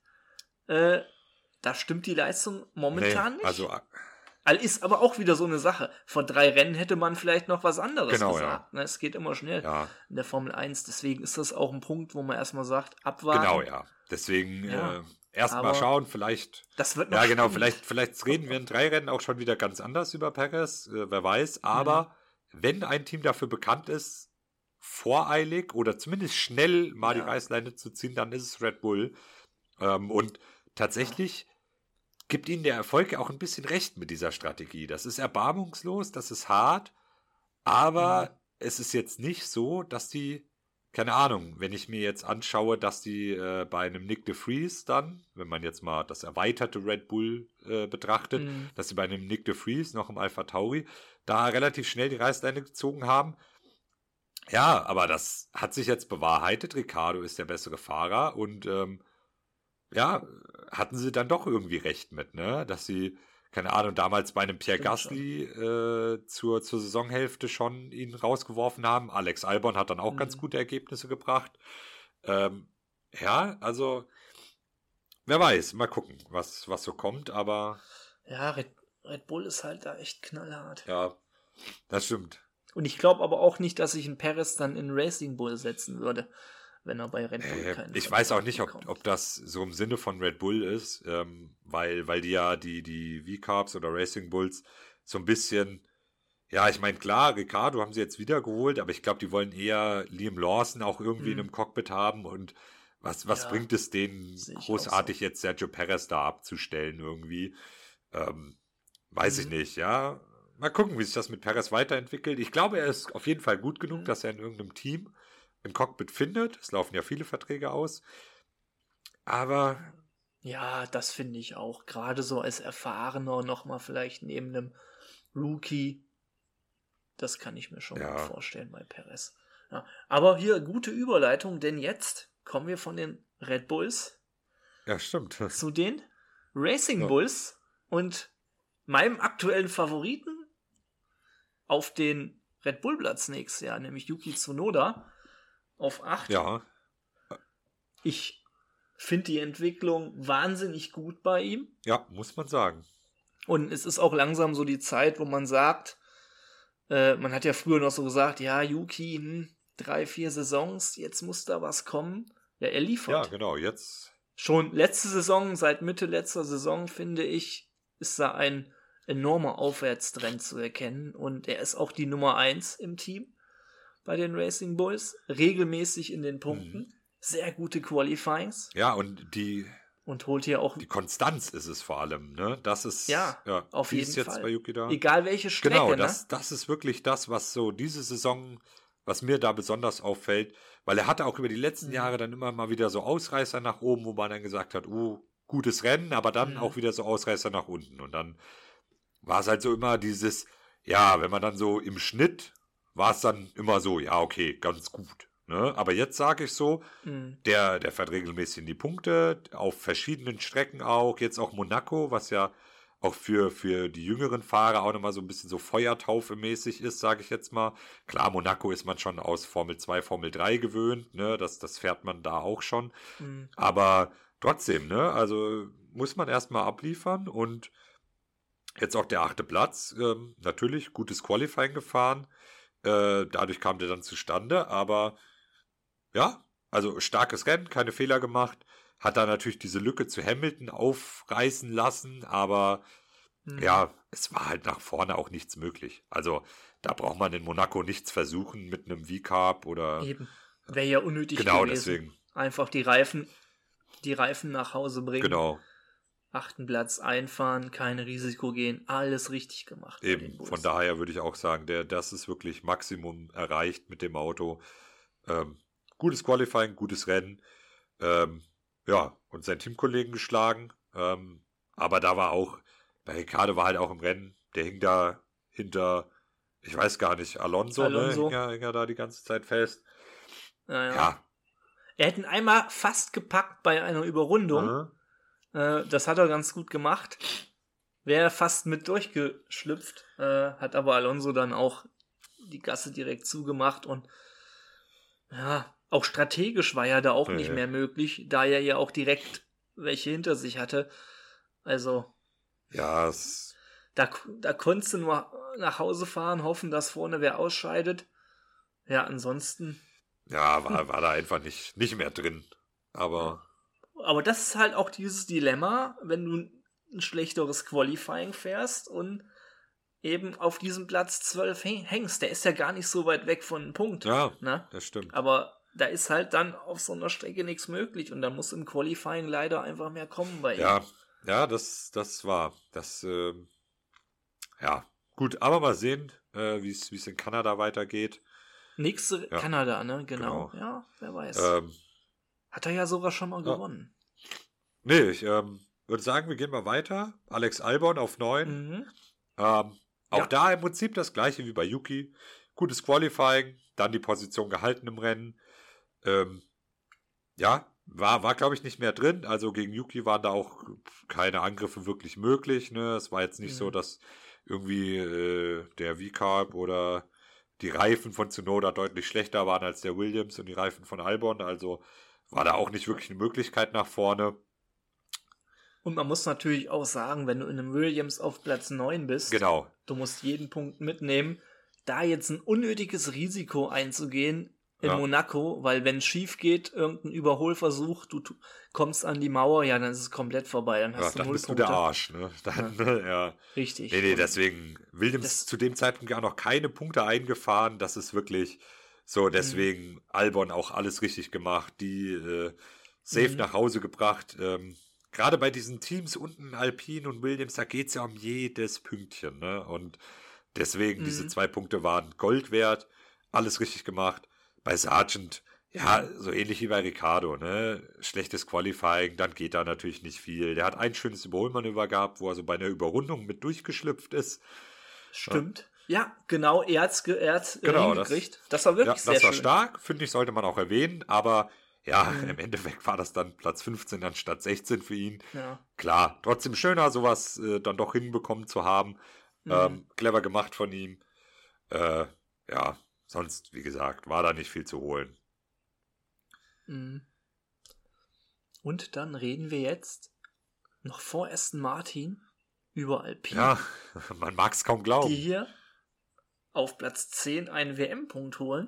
da stimmt die Leistung momentan nicht. Also ist aber auch wieder so eine Sache. Vor 3 Rennen hätte man vielleicht noch was anderes gesagt. Ja. Es geht immer schnell in der Formel 1. Deswegen ist das auch ein Punkt, wo man erstmal sagt, abwarten. Genau, ja. Deswegen erstmal schauen, vielleicht. Das wird noch genau, vielleicht reden wir in 3 Rennen auch schon wieder ganz anders über Perez, wer weiß. Aber wenn ein Team dafür bekannt ist, voreilig oder zumindest schnell mal die Reißleine zu ziehen, dann ist es Red Bull. Und tatsächlich gibt ihnen der Erfolg ja auch ein bisschen recht mit dieser Strategie. Das ist erbarmungslos, das ist hart, aber es ist jetzt nicht so, dass die, keine Ahnung, wenn ich mir jetzt anschaue, dass die bei einem Nick de Vries dann, wenn man jetzt mal das erweiterte Red Bull betrachtet, dass sie bei einem Nick de Vries noch im Alpha Tauri da relativ schnell die Reißleine gezogen haben. Ja, aber das hat sich jetzt bewahrheitet. Ricciardo ist der bessere Fahrer und hatten sie dann doch irgendwie recht mit, ne? Dass sie, keine Ahnung, damals bei einem Pierre Gasly zur Saisonhälfte schon ihn rausgeworfen haben. Alex Albon hat dann auch ganz gute Ergebnisse gebracht. Also wer weiß, mal gucken, was so kommt, aber ja, Red Bull ist halt da echt knallhart. Ja, Das stimmt. Und ich glaube aber auch nicht, dass ich einen Perez dann in Racing Bull setzen würde, wenn er bei Red Bull keinen Ich weiß auch nicht, bekommt. ob das so im Sinne von Red Bull ist, weil die ja die V-Carbs oder Racing Bulls so ein bisschen, ja, ich meine, klar, Ricciardo haben sie jetzt wiedergeholt, aber ich glaube, die wollen eher Liam Lawson auch irgendwie in einem Cockpit haben und was Ja, bringt es denen sehe ich großartig auch so. jetzt Sergio Perez da abzustellen irgendwie? Weiß ich nicht, ja. Mal gucken, wie sich das mit Perez weiterentwickelt. Ich glaube, er ist auf jeden Fall gut genug, dass er in irgendeinem Team ein Cockpit findet. Es laufen ja viele Verträge aus. Aber Ja, das finde ich auch. Gerade so als Erfahrener nochmal vielleicht neben einem Rookie. Das kann ich mir schon Ja. gut vorstellen bei Perez. Ja, aber hier gute Überleitung, denn jetzt kommen wir von den Red Bulls ja, stimmt. zu den Racing Ja. Bulls und meinem aktuellen Favoriten auf den Red Bull Platz nächstes Jahr, nämlich Yuki Tsunoda auf 8. Ja, Ich finde die Entwicklung wahnsinnig gut bei ihm. ja, muss man sagen. Und es ist auch langsam so die Zeit, wo man sagt, man hat ja früher noch so gesagt, ja, Yuki, 3-4 Saisons, jetzt muss da was kommen. Ja, er Ja, liefert. genau, jetzt. Schon letzte Saison, seit Mitte letzter Saison, finde ich, ist da ein enormer Aufwärtstrend zu erkennen. Und er ist auch die Nummer 1 im Team bei den Racing Bulls. Regelmäßig in den Punkten. Sehr gute Qualifyings. Ja, und die Und holt hier auch, Konstanz ist es vor allem, ne? Das ist, ja, auf wie jeden ist jetzt Fall. bei Yuki da? Egal welche Strecke, Genau, ne? das ist wirklich das, was so diese Saison, was mir da besonders auffällt, weil er hatte auch über die letzten Jahre dann immer mal wieder so Ausreißer nach oben, wo man dann gesagt hat, gutes Rennen, aber dann auch wieder so Ausreißer nach unten. Und dann war es halt so immer dieses, ja, wenn man dann so im Schnitt, war es dann immer so, ja, okay, ganz gut. Ne? Aber jetzt sage ich so, der fährt regelmäßig in die Punkte, auf verschiedenen Strecken auch, jetzt auch Monaco, was ja auch für die jüngeren Fahrer auch nochmal so ein bisschen so Feuertaufe-mäßig ist, sage ich jetzt mal. Klar, Monaco ist man schon aus Formel 2, Formel 3 gewöhnt, ne? Das fährt man da auch schon. Aber trotzdem, ne? Also muss man erstmal abliefern und jetzt auch der 8. Platz. Natürlich gutes Qualifying gefahren. Dadurch kam der dann zustande, aber ja, also starkes Rennen, keine Fehler gemacht. Hat da natürlich diese Lücke zu Hamilton aufreißen lassen, aber ja, es war halt nach vorne auch nichts möglich. Also da braucht man in Monaco nichts versuchen mit einem V-Carb oder... Eben. Wäre ja unnötig Genau, gewesen. deswegen. Einfach die Reifen nach Hause bringen. Genau, 8. Platz einfahren, kein Risiko gehen, alles richtig gemacht. bei den eben. Bulls. Von daher würde ich auch sagen, das ist wirklich Maximum erreicht mit dem Auto. Gutes Qualifying, gutes Rennen. Ja, und seinen Teamkollegen geschlagen. Aber da war auch, bei Ricciardo war halt auch im Rennen, der hing da hinter, ich weiß gar nicht, Alonso. Ne? Hing er da die ganze Zeit fest. Ja. Er hätte ihn einmal fast gepackt bei einer Überrundung. Das hat er ganz gut gemacht. Wäre fast mit durchgeschlüpft. Hat aber Alonso dann auch die Gasse direkt zugemacht. Und ja, auch strategisch war ja da auch nicht mehr möglich, da er ja auch direkt welche hinter sich hatte. Also, Ja, da konntest du nur nach Hause fahren, hoffen, dass vorne wer ausscheidet. Ja, ansonsten. ja, war da einfach nicht mehr drin. Aber Aber das ist halt auch dieses Dilemma, wenn du ein schlechteres Qualifying fährst und eben auf diesem Platz 12 hängst. Der ist ja gar nicht so weit weg von einem Punkt. ja, Ne? das stimmt. Aber da ist halt dann auf so einer Strecke nichts möglich und dann muss im Qualifying leider einfach mehr kommen bei ihm. Ja, das war. Ja, gut, aber mal sehen, wie es in Kanada weitergeht. Nächste Ja. Kanada, ne? Genau. Genau. Ja, wer weiß. Hat er ja sogar schon mal gewonnen. Nee, ich würde sagen, wir gehen mal weiter. Alex Albon auf 9. Auch Ja. da im Prinzip das gleiche wie bei Yuki. Gutes Qualifying, dann die Position gehalten im Rennen. Ja, war glaube ich nicht mehr drin. Also gegen Yuki waren da auch keine Angriffe wirklich möglich. Ne? Es war jetzt nicht so, dass irgendwie der V-Carb oder die Reifen von Tsunoda deutlich schlechter waren als der Williams und die Reifen von Albon. Also war da auch nicht wirklich eine Möglichkeit nach vorne. Und man muss natürlich auch sagen, wenn du in einem Williams auf Platz 9 bist, Genau. du musst jeden Punkt mitnehmen, da jetzt ein unnötiges Risiko einzugehen in Monaco, weil wenn es schief geht, irgendein Überholversuch, du kommst an die Mauer, ja, dann ist es komplett vorbei. Dann hast du dann 0 bist Punkte. du der Arsch, ne? Dann, ja. Richtig. Nee, deswegen Williams zu dem Zeitpunkt auch noch keine Punkte eingefahren. Das ist wirklich so, deswegen Albon auch alles richtig gemacht, die safe nach Hause gebracht. Gerade bei diesen Teams unten, Alpine und Williams, da geht es ja um jedes Pünktchen, ne? Und deswegen, diese 2 Punkte waren Gold wert, alles richtig gemacht. Bei Sargent, ja, so ähnlich wie bei Ricciardo, ne? Schlechtes Qualifying, dann geht da natürlich nicht viel. Der hat ein schönes Überholmanöver gehabt, wo er so bei einer Überrundung mit durchgeschlüpft ist. Stimmt. Ja, genau, er hat's Genau, hingekriegt. Das war wirklich sehr das war schön. stark, finde ich, sollte man auch erwähnen, aber ja, im Endeffekt war das dann Platz 15 anstatt 16 für ihn. Ja. Klar, trotzdem schöner, sowas dann doch hinbekommen zu haben. Clever gemacht von ihm. Ja, sonst, wie gesagt, war da nicht viel zu holen. Und dann reden wir jetzt noch vor Aston Martin über Alpine, Ja, man mag es kaum die glauben. hier auf Platz 10 einen WM-Punkt holen.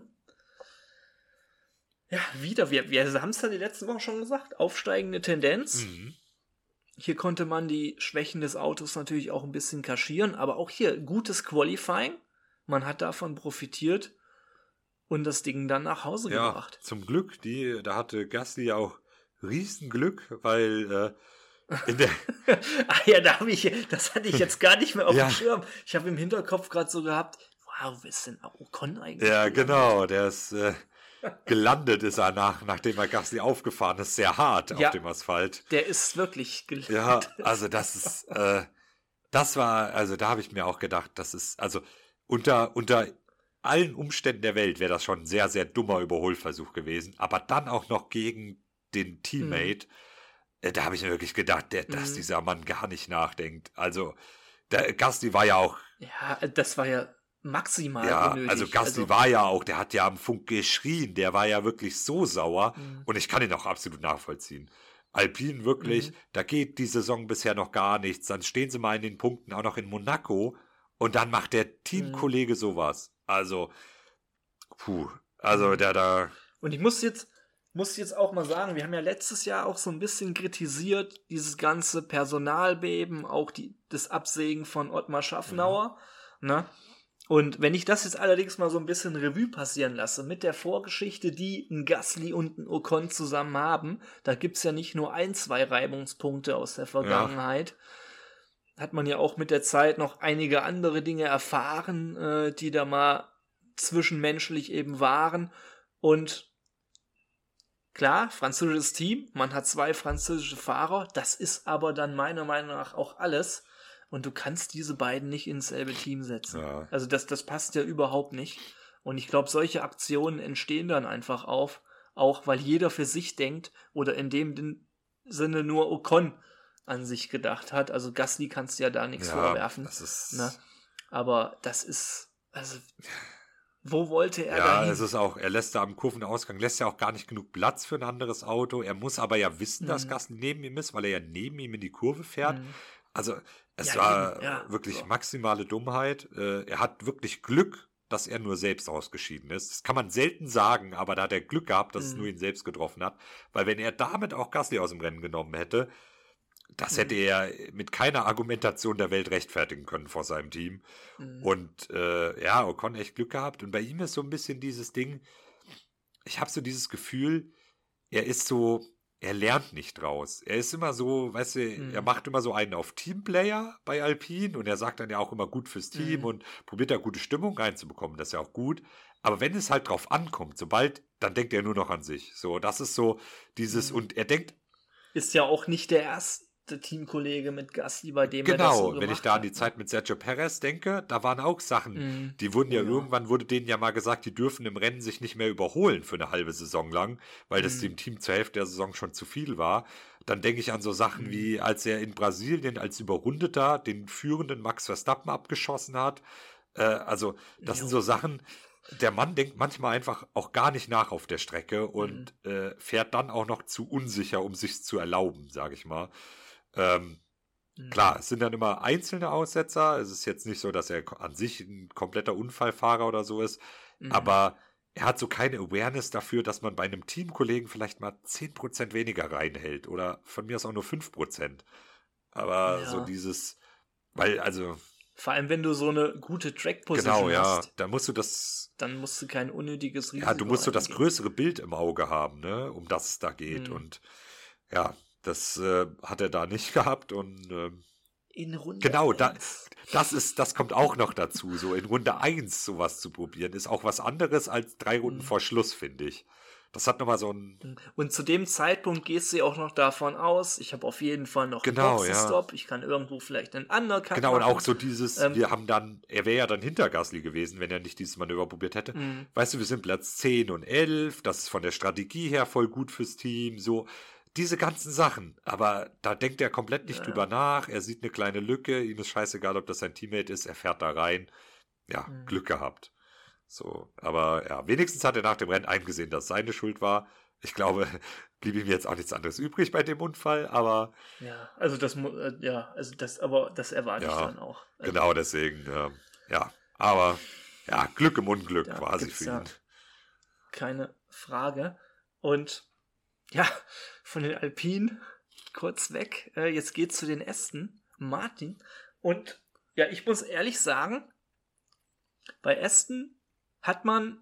Ja, wieder, wir haben es ja die letzten Wochen schon gesagt, aufsteigende Tendenz. Hier konnte man die Schwächen des Autos natürlich auch ein bisschen kaschieren, aber auch hier gutes Qualifying. Man hat davon profitiert und das Ding dann nach Hause Ja, gebracht. zum Glück, da hatte Gasly auch Riesenglück, weil in der Ah ja, das hatte ich jetzt gar nicht mehr auf Ja. dem Schirm. Ich habe im Hinterkopf gerade so gehabt, wow, wo ist denn Ocon eigentlich? Ja, genau, der ist gelandet ist er nachdem er Gasly aufgefahren ist, sehr hart Ja. auf dem Asphalt. Der ist wirklich gelandet. Ja, also das ist, das war, also da habe ich mir auch gedacht, das ist, also unter allen Umständen der Welt wäre das schon ein sehr, sehr dummer Überholversuch gewesen, aber dann auch noch gegen den Teammate, da habe ich mir wirklich gedacht, dass dieser Mann gar nicht nachdenkt. Also, der Gasly war ja auch, Ja, das war ja maximal ja, unnötig. also Gasly war ja auch, der hat ja am Funk geschrien, der war ja wirklich so sauer und ich kann ihn auch absolut nachvollziehen. Alpine wirklich, da geht die Saison bisher noch gar nichts, dann stehen sie mal in den Punkten, auch noch in Monaco und dann macht der Teamkollege sowas. Also, also der da, Und ich muss jetzt auch mal sagen, wir haben ja letztes Jahr auch so ein bisschen kritisiert, dieses ganze Personalbeben, auch das Absägen von Ottmar Schaffnauer. Ne? Und wenn ich das jetzt allerdings mal so ein bisschen Revue passieren lasse, mit der Vorgeschichte, die ein Gasly und ein Ocon zusammen haben, da gibt's ja nicht nur 2 Reibungspunkte aus der Vergangenheit. Hat man ja auch mit der Zeit noch einige andere Dinge erfahren, die da mal zwischenmenschlich eben waren. Und klar, französisches Team, man hat 2 französische Fahrer, das ist aber dann meiner Meinung nach auch alles. Und du kannst diese beiden nicht ins selbe Team setzen. Ja. Also das passt ja überhaupt nicht. Und ich glaube, solche Aktionen entstehen dann einfach auch weil jeder für sich denkt oder in dem Sinne nur Ocon an sich gedacht hat. Also Gasly kannst du ja da nichts vorwerfen. das ist, Ne? Aber das ist, also, wo wollte er ja, dahin? es ist auch, er lässt da am Kurvenausgang, lässt ja auch gar nicht genug Platz für ein anderes Auto. Er muss aber ja wissen, dass Gasly neben ihm ist, weil er ja neben ihm in die Kurve fährt. Also, es Ja, war eben, ja. wirklich So. maximale Dummheit. Er hat wirklich Glück, dass er nur selbst ausgeschieden ist. Das kann man selten sagen, aber da hat er Glück gehabt, dass es nur ihn selbst getroffen hat. Weil wenn er damit auch Gasly aus dem Rennen genommen hätte, das hätte er mit keiner Argumentation der Welt rechtfertigen können vor seinem Team. Und ja, Ocon echt Glück gehabt. Und bei ihm ist so ein bisschen dieses Ding, ich habe so dieses Gefühl, er lernt nicht draus. Er ist immer so, weißt du, er macht immer so einen auf Teamplayer bei Alpine und er sagt dann ja auch immer gut fürs Team und probiert da gute Stimmung reinzubekommen, das ist ja auch gut. Aber wenn es halt drauf ankommt, dann denkt er nur noch an sich. So, das ist so dieses, und er denkt, Ist ja auch nicht der erste Teamkollege mit Gasly, bei dem er das so genau, gemacht wenn ich da an hat. die Zeit mit Sergio Perez denke, da waren auch Sachen, die wurden ja irgendwann, wurde denen ja mal gesagt, die dürfen im Rennen sich nicht mehr überholen für eine halbe Saison lang, weil das dem Team zur Hälfte der Saison schon zu viel war. Dann denke ich an so Sachen wie, als er in Brasilien als Überrundeter den führenden Max Verstappen abgeschossen hat. Also das sind so Sachen, der Mann denkt manchmal einfach auch gar nicht nach auf der Strecke und fährt dann auch noch zu unsicher, um sich's zu erlauben, sage ich mal. Klar, es sind dann immer einzelne Aussetzer. Es ist jetzt nicht so, dass er an sich ein kompletter Unfallfahrer oder so ist. Aber er hat so keine Awareness dafür, dass man bei einem Teamkollegen vielleicht mal 10% weniger reinhält. Oder von mir aus auch nur 5%. Aber so dieses, weil also... Vor allem, wenn du so eine gute Track-Position hast. Dann musst du das... Dann musst du kein unnötiges Risiko Ja, du musst so das eingehen. größere Bild im Auge haben, ne, um das es da geht. Und ja, das hat er da nicht gehabt. Und in Runde genau, 1. das kommt auch noch dazu. So in Runde 1 sowas zu probieren, ist auch was anderes als 3 Runden vor Schluss, finde ich. Das hat nochmal so ein... Und zu dem Zeitpunkt gehst du ja auch noch davon aus, ich habe auf jeden Fall noch einen Boxenstopp, ich kann irgendwo vielleicht einen Undercut Genau, machen. und auch so dieses, er wäre ja dann hinter Gasly gewesen, wenn er nicht dieses Manöver probiert hätte. Weißt du, wir sind Platz 10 und 11, das ist von der Strategie her voll gut fürs Team, so diese ganzen Sachen. Aber da denkt er komplett nicht drüber nach, er sieht eine kleine Lücke, ihm ist scheißegal, ob das sein Teammate ist, er fährt da rein. Ja, Glück gehabt. So, aber ja, wenigstens hat er nach dem Rennen eingesehen, dass seine Schuld war. Ich glaube, blieb ihm jetzt auch nichts anderes übrig bei dem Unfall, aber... Ja, also das erwarte ich dann auch. Also, genau, deswegen, aber ja, Glück im Unglück quasi für ihn. Keine Frage. Und ja, von den Alpinen kurz weg, jetzt geht's zu den Aston Martin. Und ja, ich muss ehrlich sagen, bei Aston hat man,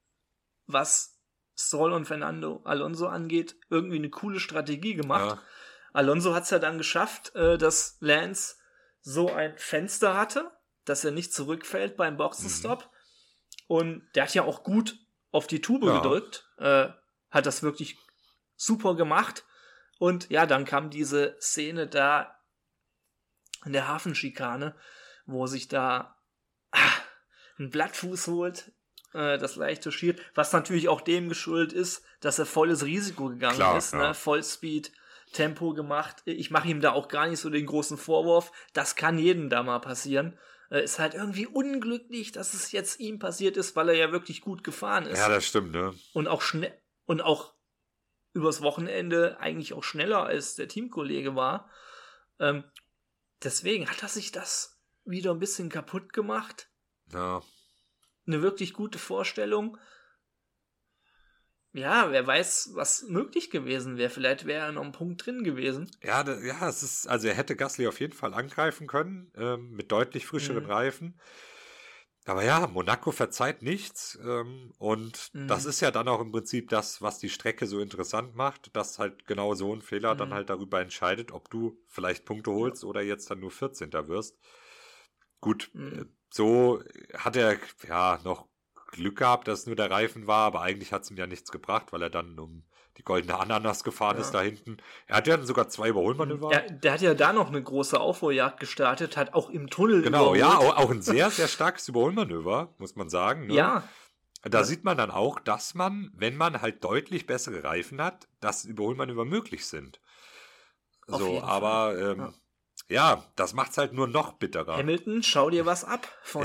was Stroll und Fernando Alonso angeht, irgendwie eine coole Strategie gemacht. Ja. Alonso hat es ja dann geschafft, dass Lance so ein Fenster hatte, dass er nicht zurückfällt beim Boxenstopp. Und der hat ja auch gut auf die Tube gedrückt, hat das wirklich super gemacht. Und ja, dann kam diese Szene da in der Hafenschikane, wo sich da ein Blattfuß holt, das leichte schiert, was natürlich auch dem geschuldet ist, dass er volles Risiko gegangen ist, ne? Vollspeed, Tempo gemacht. Ich mache ihm da auch gar nicht so den großen Vorwurf. Das kann jedem da mal passieren. Ist halt irgendwie unglücklich, dass es jetzt ihm passiert ist, weil er ja wirklich gut gefahren ist. Ja, das stimmt, ne? Und auch schnell und auch übers Wochenende eigentlich auch schneller als der Teamkollege war. Deswegen hat er sich das wieder ein bisschen kaputt gemacht. Ja. Eine wirklich gute Vorstellung. Ja, wer weiß, was möglich gewesen wäre. Vielleicht wäre er noch ein Punkt drin gewesen. Ja, es ist, also er hätte Gasly auf jeden Fall angreifen können, mit deutlich frischeren Reifen. Aber ja, Monaco verzeiht nichts. Und das ist ja dann auch im Prinzip das, was die Strecke so interessant macht, dass halt genau so ein Fehler dann halt darüber entscheidet, ob du vielleicht Punkte holst oder jetzt dann nur 14. wirst. Gut, so hat er ja noch Glück gehabt, dass es nur der Reifen war, aber eigentlich hat es ihm ja nichts gebracht, weil er dann um die goldene Ananas gefahren ist da hinten. Er hat ja dann sogar 2 Überholmanöver. Der hat ja da noch eine große Aufholjagd gestartet, hat auch im Tunnel überholt. Ja, auch ein sehr, sehr starkes Überholmanöver, muss man sagen. Ne? Ja. Da sieht man dann auch, dass man, wenn man halt deutlich bessere Reifen hat, dass Überholmanöver möglich sind. So, aber ja, das macht's halt nur noch bitterer. Hamilton, schau dir was ab von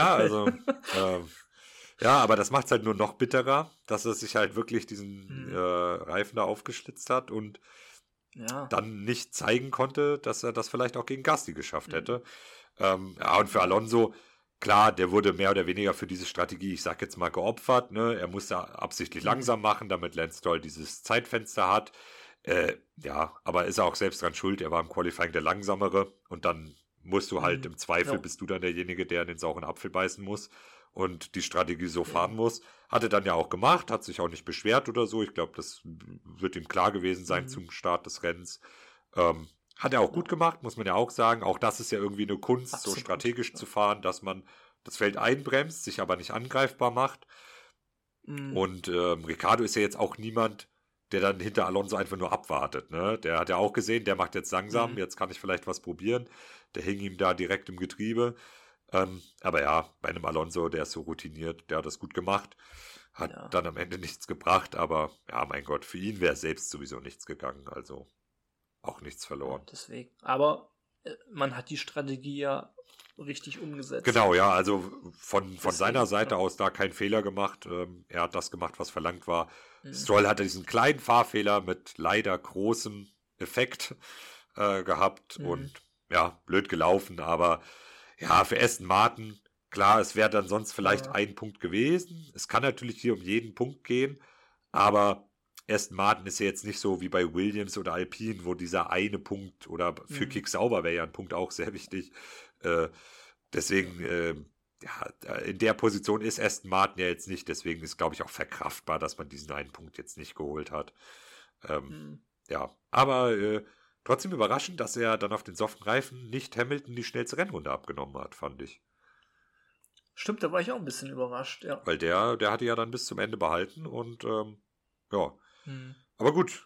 aber das macht's halt nur noch bitterer, dass er sich halt wirklich diesen Reifen da aufgeschlitzt hat und dann nicht zeigen konnte, dass er das vielleicht auch gegen Gasly geschafft hätte. Und für Alonso, klar, der wurde mehr oder weniger für diese Strategie, ich sag jetzt mal, geopfert. Ne? Er musste absichtlich langsam machen, damit Lance Stroll dieses Zeitfenster hat. Aber ist er auch selbst dran schuld, er war im Qualifying der Langsamere und dann musst du halt im Zweifel, bist du dann derjenige, der in den sauren Apfel beißen muss und die Strategie so fahren muss. Hat er dann ja auch gemacht, hat sich auch nicht beschwert oder so. Ich glaube, das wird ihm klar gewesen sein zum Start des Rennens. Hat er auch gut gemacht, muss man ja auch sagen. Auch das ist ja irgendwie eine Kunst, absolut, so strategisch zu fahren, dass man das Feld einbremst, sich aber nicht angreifbar macht. Und Ricciardo ist ja jetzt auch niemand, der dann hinter Alonso einfach nur abwartet. Ne? Der hat ja auch gesehen, der macht jetzt langsam, jetzt kann ich vielleicht was probieren. Der hing ihm da direkt im Getriebe. Aber ja, bei einem Alonso, der ist so routiniert, der hat das gut gemacht. Hat dann am Ende nichts gebracht, aber ja, mein Gott, für ihn wäre selbst sowieso nichts gegangen, also auch nichts verloren. Deswegen. Aber man hat die Strategie ja richtig umgesetzt. Genau, ja, also von seiner Seite aus da kein Fehler gemacht. Er hat das gemacht, was verlangt war. Stroll hatte diesen kleinen Fahrfehler mit leider großem Effekt. gehabt und ja, blöd gelaufen, aber ja, für Aston Martin, klar, es wäre dann sonst vielleicht ein Punkt gewesen. Es kann natürlich hier um jeden Punkt gehen, aber Aston Martin ist ja jetzt nicht so wie bei Williams oder Alpine, wo dieser eine Punkt oder für Kick Sauber wäre ja ein Punkt auch sehr wichtig. Deswegen, ja, in der Position ist Aston Martin ja jetzt nicht, deswegen ist, glaube ich, auch verkraftbar, dass man diesen einen Punkt jetzt nicht geholt hat. Ja, aber trotzdem überraschend, dass er dann auf den soften Reifen nicht Hamilton die schnellste Rennrunde abgenommen hat, fand ich. Stimmt, da war ich auch ein bisschen überrascht, ja. Weil der hatte ja dann bis zum Ende behalten und ja. Aber gut,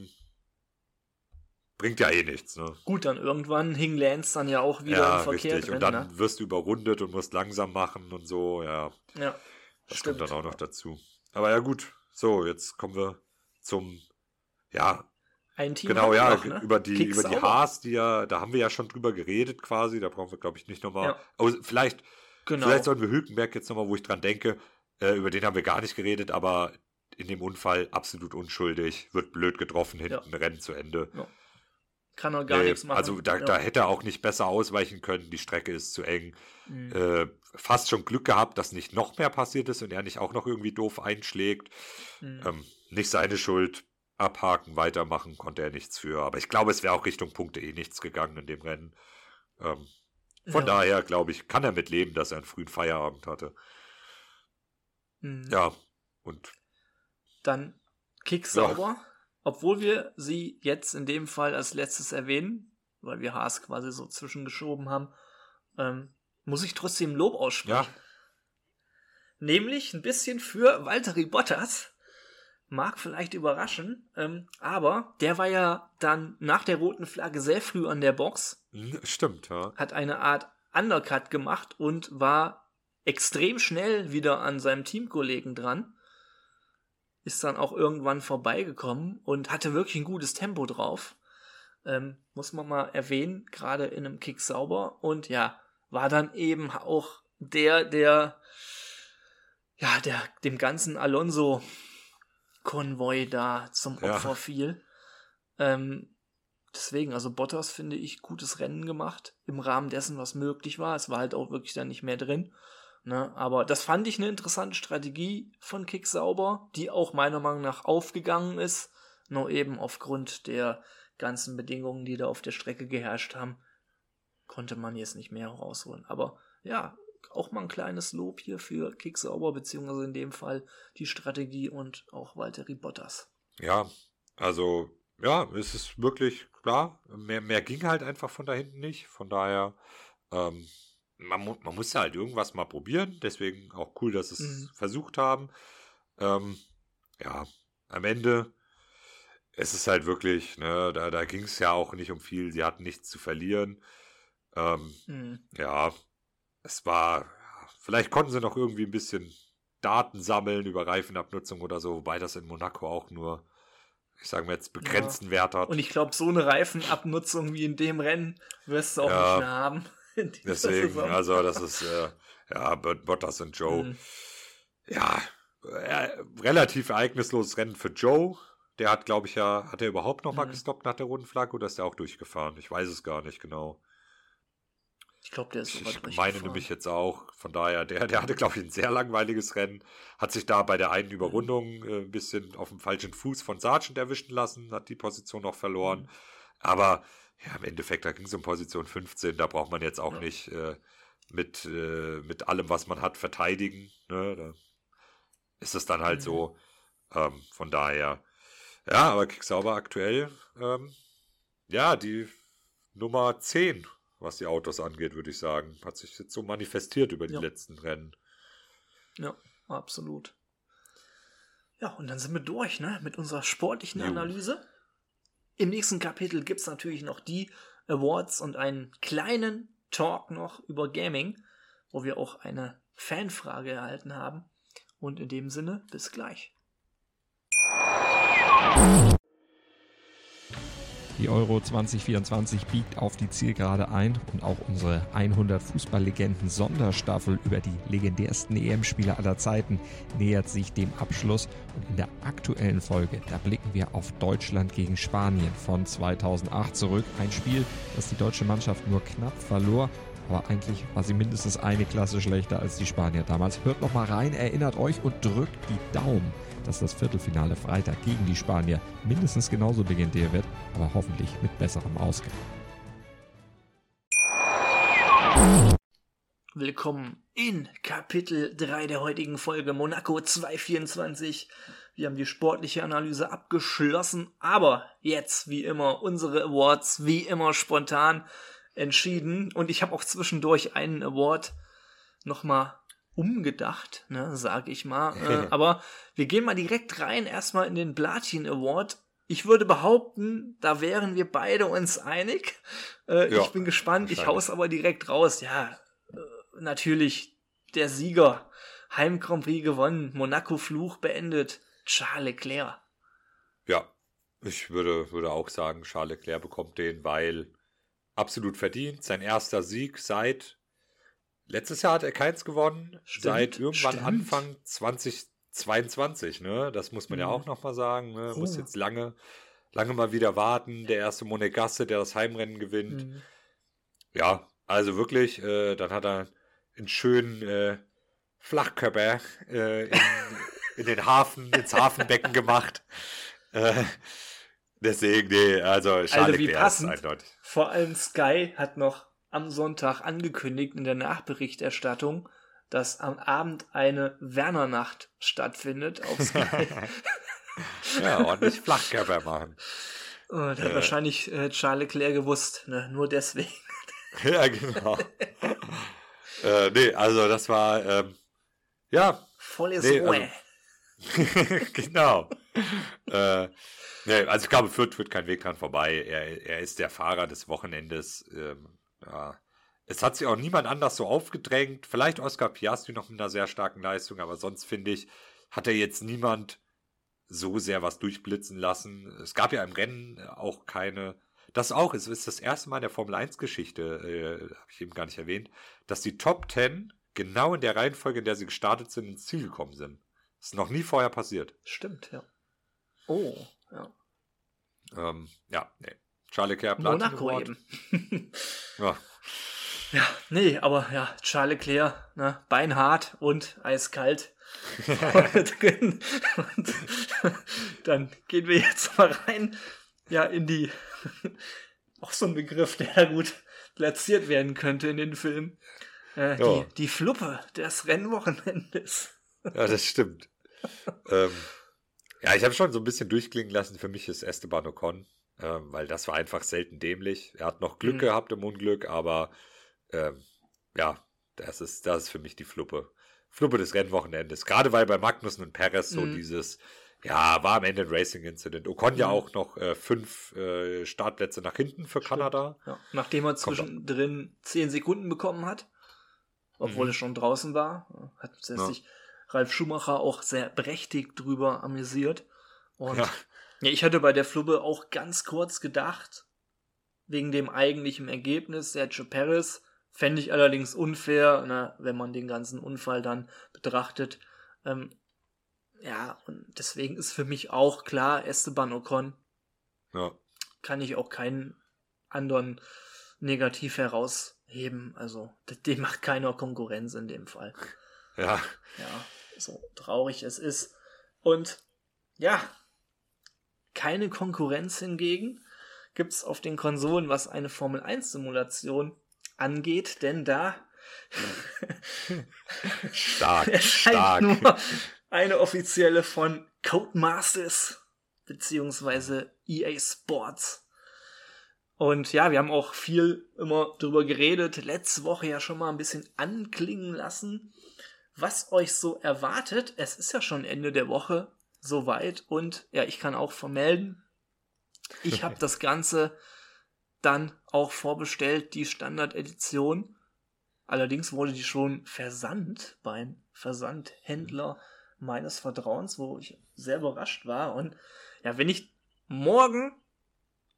bringt ja eh nichts, ne? Gut, dann irgendwann hing Lance dann ja auch wieder im Verkehr richtig. drin, Und dann wirst du überrundet und musst langsam machen und so, ja. Ja, das stimmt. kommt dann auch noch dazu. Aber ja gut, so, jetzt kommen wir zum, ja, ein Team genau, ja, noch, ne? über die Sauber. Haas, da haben wir ja schon drüber geredet quasi, da brauchen wir, glaube ich, nicht nochmal, aber vielleicht sollen wir Hülkenberg jetzt nochmal, wo ich dran denke, über den haben wir gar nicht geredet, aber in dem Unfall absolut unschuldig, wird blöd getroffen, hinten Rennen zu Ende. Ja. Kann er gar nichts machen. Also da hätte er auch nicht besser ausweichen können, die Strecke ist zu eng. Fast schon Glück gehabt, dass nicht noch mehr passiert ist und er nicht auch noch irgendwie doof einschlägt. Nicht seine Schuld, abhaken, weitermachen, konnte er nichts für. Aber ich glaube, es wäre auch Richtung Punkte nichts gegangen in dem Rennen. Von daher, glaube ich, kann er mit leben, dass er einen frühen Feierabend hatte. Ja, und dann Kick Sauber. Obwohl wir sie jetzt in dem Fall als letztes erwähnen, weil wir Haas quasi so zwischengeschoben haben, muss ich trotzdem Lob aussprechen. Ja. Nämlich ein bisschen für Valtteri Bottas. Mag vielleicht überraschen, aber der war ja dann nach der roten Flagge sehr früh an der Box. Stimmt, ja. Hat eine Art Undercut gemacht und war extrem schnell wieder an seinem Teamkollegen dran. Ist dann auch irgendwann vorbeigekommen und hatte wirklich ein gutes Tempo drauf. Muss man mal erwähnen, gerade in einem Kick Sauber. Und ja, war dann eben auch der dem ganzen Alonso-Konvoi da zum Opfer fiel. Deswegen, also Bottas, finde ich, gutes Rennen gemacht. Im Rahmen dessen, was möglich war. Es war halt auch wirklich dann nicht mehr drin. Ne, aber das fand ich eine interessante Strategie von Kick Sauber, die auch meiner Meinung nach aufgegangen ist, nur eben aufgrund der ganzen Bedingungen, die da auf der Strecke geherrscht haben, konnte man jetzt nicht mehr rausholen. Aber ja, auch mal ein kleines Lob hier für Kick Sauber, beziehungsweise in dem Fall die Strategie und auch Valtteri Bottas. Ja, also ja, es ist wirklich klar, mehr ging halt einfach von da hinten nicht, von daher man muss ja halt irgendwas mal probieren, deswegen auch cool, dass sie es versucht haben. Ja, am Ende, es ist halt wirklich, ne, da ging es ja auch nicht um viel, sie hatten nichts zu verlieren. Ja, es war, vielleicht konnten sie noch irgendwie ein bisschen Daten sammeln über Reifenabnutzung oder so, wobei das in Monaco auch nur, ich sage mal jetzt, begrenzten Wert hat. Und ich glaube, so eine Reifenabnutzung wie in dem Rennen wirst du auch nicht mehr haben. Deswegen, Saison. Also das ist, Bottas und Joe. Ja, relativ ereignisloses Rennen für Joe. Der hat, glaube ich, hat er überhaupt noch mal gestoppt nach der roten Flagge oder ist der auch durchgefahren? Ich weiß es gar nicht genau. Ich glaube, der ist so weit Ich meine nämlich jetzt auch, von daher, der hatte, glaube ich, ein sehr langweiliges Rennen, hat sich da bei der einen Überrundung ein bisschen auf dem falschen Fuß von Sargent erwischen lassen, hat die Position noch verloren, aber ja, im Endeffekt, da ging es um Position 15, da braucht man jetzt auch nicht mit allem, was man hat, verteidigen, ne? Da ist es dann halt so, von daher, ja, aber Kick Sauber aktuell, die Nummer 10, was die Autos angeht, würde ich sagen. Hat sich jetzt so manifestiert über die letzten Rennen. Ja, absolut. Ja, und dann sind wir durch, ne, mit unserer sportlichen Analyse. Im nächsten Kapitel gibt es natürlich noch die Awards und einen kleinen Talk noch über Gaming, wo wir auch eine Fanfrage erhalten haben. Und in dem Sinne, bis gleich. Die Euro 2024 biegt auf die Zielgerade ein und auch unsere 100 Fußballlegenden-Sonderstaffel über die legendärsten EM-Spieler aller Zeiten nähert sich dem Abschluss. Und in der aktuellen Folge, da blicken wir auf Deutschland gegen Spanien von 2008 zurück. Ein Spiel, das die deutsche Mannschaft nur knapp verlor. Aber eigentlich war sie mindestens eine Klasse schlechter als die Spanier damals. Hört noch mal rein, erinnert euch und drückt die Daumen, dass das Viertelfinale Freitag gegen die Spanier mindestens genauso legendär wird, aber hoffentlich mit besserem Ausgang. Willkommen in Kapitel 3 der heutigen Folge Monaco 224. Wir haben die sportliche Analyse abgeschlossen, aber jetzt wie immer unsere Awards, wie immer spontan entschieden. Und ich habe auch zwischendurch einen Award nochmal umgedacht, ne, sag ich mal. Aber wir gehen mal direkt rein, erstmal in den Platin Award. Ich würde behaupten, da wären wir beide uns einig. Ich bin gespannt, ich hau's aber direkt raus. Ja, natürlich der Sieger. Heim Grand Prix gewonnen, Monaco Fluch beendet, Charles Leclerc. Ja, ich würde auch sagen, Charles Leclerc bekommt den, weil absolut verdient. Sein erster Sieg seit letztes Jahr hat er keins gewonnen. Seit irgendwann Anfang 2022, ne? Das muss man ja auch nochmal sagen. Ne? Muss jetzt lange mal wieder warten. Der erste Monegasse, der das Heimrennen gewinnt. Ja, also wirklich, dann hat er einen schönen Flachkörper in den Hafen, ins Hafenbecken gemacht. Deswegen, nee, also Charles Leclerc ist eindeutig. Vor allem Sky hat noch am Sonntag angekündigt in der Nachberichterstattung, dass am Abend eine Werner-Nacht stattfindet auf Sky. Ja, ordentlich Flachkörper machen. Und hat wahrscheinlich Charles Leclerc gewusst, ne? Nur deswegen. Ja, genau. Nee, also das war, ja. Volles Ruhe. Also, genau. Nee, also ich glaube, führt kein Weg dran vorbei. Er ist der Fahrer des Wochenendes. Ja. Es hat sich auch niemand anders so aufgedrängt. Vielleicht Oscar Piastri noch mit einer sehr starken Leistung, aber sonst finde ich, hat er jetzt niemand so sehr was durchblitzen lassen. Es gab ja im Rennen auch keine. Das auch, es ist das erste Mal in der Formel 1 Geschichte, habe ich eben gar nicht erwähnt, dass die Top 10 genau in der Reihenfolge, in der sie gestartet sind, ins Ziel gekommen sind. Das ist noch nie vorher passiert. Stimmt, ja. Oh, ja. Ja, nee. Charles Leclerc, Platin Monaco eben. Ja, nee, aber ja, Charles Leclerc, ne, beinhart und eiskalt. Und dann gehen wir jetzt mal rein, ja, in die, auch so ein Begriff, der gut platziert werden könnte in den Film. Die Fluppe des Rennwochenendes. Ja, das stimmt. Ja, ich habe schon so ein bisschen durchklingen lassen, für mich ist Esteban Ocon, weil das war einfach selten dämlich. Er hat noch Glück gehabt im Unglück, aber ja, das ist für mich die Fluppe des Rennwochenendes. Gerade weil bei Magnussen und Perez so dieses, ja, war am Ende ein Racing-Incident. Ocon ja auch noch 5 Startplätze nach hinten für Kanada. Ja. Nachdem er zwischendrin 10 Sekunden bekommen hat, obwohl er schon draußen war, hat sich Ralf Schumacher auch sehr prächtig drüber amüsiert. Und ja, ich hatte bei der Fluppe auch ganz kurz gedacht, wegen dem eigentlichen Ergebnis, Sergio Perez, fände ich allerdings unfair, wenn man den ganzen Unfall dann betrachtet. Ja, und deswegen ist für mich auch klar, Esteban Ocon. Ja. Kann ich auch keinen anderen negativ herausheben. Also, dem macht keiner Konkurrenz in dem Fall. Ja. Ja, so traurig es ist. Und ja, keine Konkurrenz hingegen gibt es auf den Konsolen, was eine Formel-1-Simulation angeht, denn da stark nur eine offizielle von Codemasters beziehungsweise EA Sports. Und ja, wir haben auch viel immer drüber geredet, letzte Woche ja schon mal ein bisschen anklingen lassen, was euch so erwartet. Es ist ja schon Ende der Woche soweit und ja, ich kann auch vermelden, ich habe das Ganze dann auch vorbestellt, die Standard-Edition. Allerdings wurde die schon versandt beim Versandhändler meines Vertrauens, wo ich sehr überrascht war. Und ja, wenn ich morgen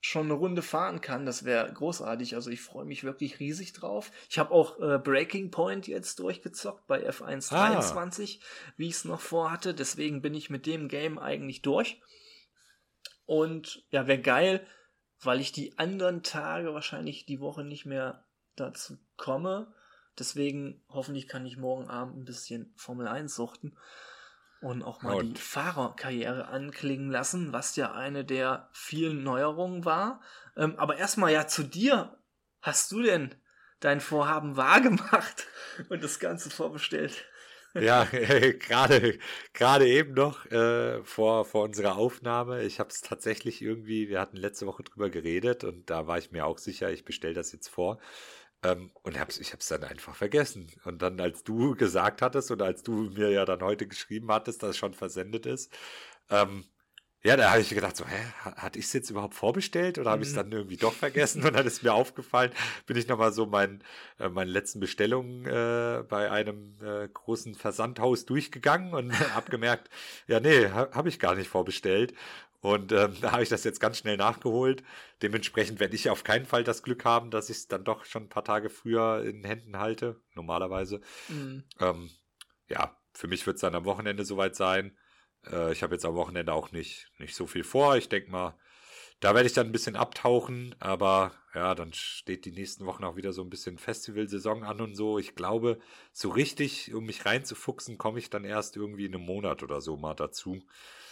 schon eine Runde fahren kann, das wäre großartig. Also ich freue mich wirklich riesig drauf. Ich habe auch Breaking Point jetzt durchgezockt bei F1 23, wie ich es noch vorhatte. Deswegen bin ich mit dem Game eigentlich durch. Und ja, wäre geil, weil ich die anderen Tage wahrscheinlich die Woche nicht mehr dazu komme. Deswegen hoffentlich kann ich morgen Abend ein bisschen Formel 1 suchten. Und auch mal die Fahrerkarriere anklingen lassen, was ja eine der vielen Neuerungen war. Aber erstmal ja zu dir. Hast du denn dein Vorhaben wahrgemacht und das Ganze vorbestellt? Ja, gerade eben noch vor unserer Aufnahme. Ich habe es tatsächlich irgendwie, wir hatten letzte Woche drüber geredet und da war ich mir auch sicher, ich bestelle das jetzt vor. Und ich hab's dann einfach vergessen. Und dann, als du gesagt hattest oder als du mir ja dann heute geschrieben hattest, dass es schon versendet ist, ja, da habe ich gedacht so, hatte ich es jetzt überhaupt vorbestellt oder habe ich es dann irgendwie doch vergessen? Und dann ist mir aufgefallen, bin ich nochmal so meine letzten Bestellungen bei einem großen Versandhaus durchgegangen und habe gemerkt, ja, nee, habe ich gar nicht vorbestellt. Und da habe ich das jetzt ganz schnell nachgeholt. Dementsprechend werde ich auf keinen Fall das Glück haben, dass ich es dann doch schon ein paar Tage früher in Händen halte, normalerweise. Ja, für mich wird es dann am Wochenende soweit sein. Ich habe jetzt am Wochenende auch nicht so viel vor. Ich denke mal, da werde ich dann ein bisschen abtauchen. Aber ja, dann steht die nächsten Wochen auch wieder so ein bisschen Festivalsaison an und so. Ich glaube, so richtig, um mich reinzufuchsen, komme ich dann erst irgendwie in einem Monat oder so mal dazu.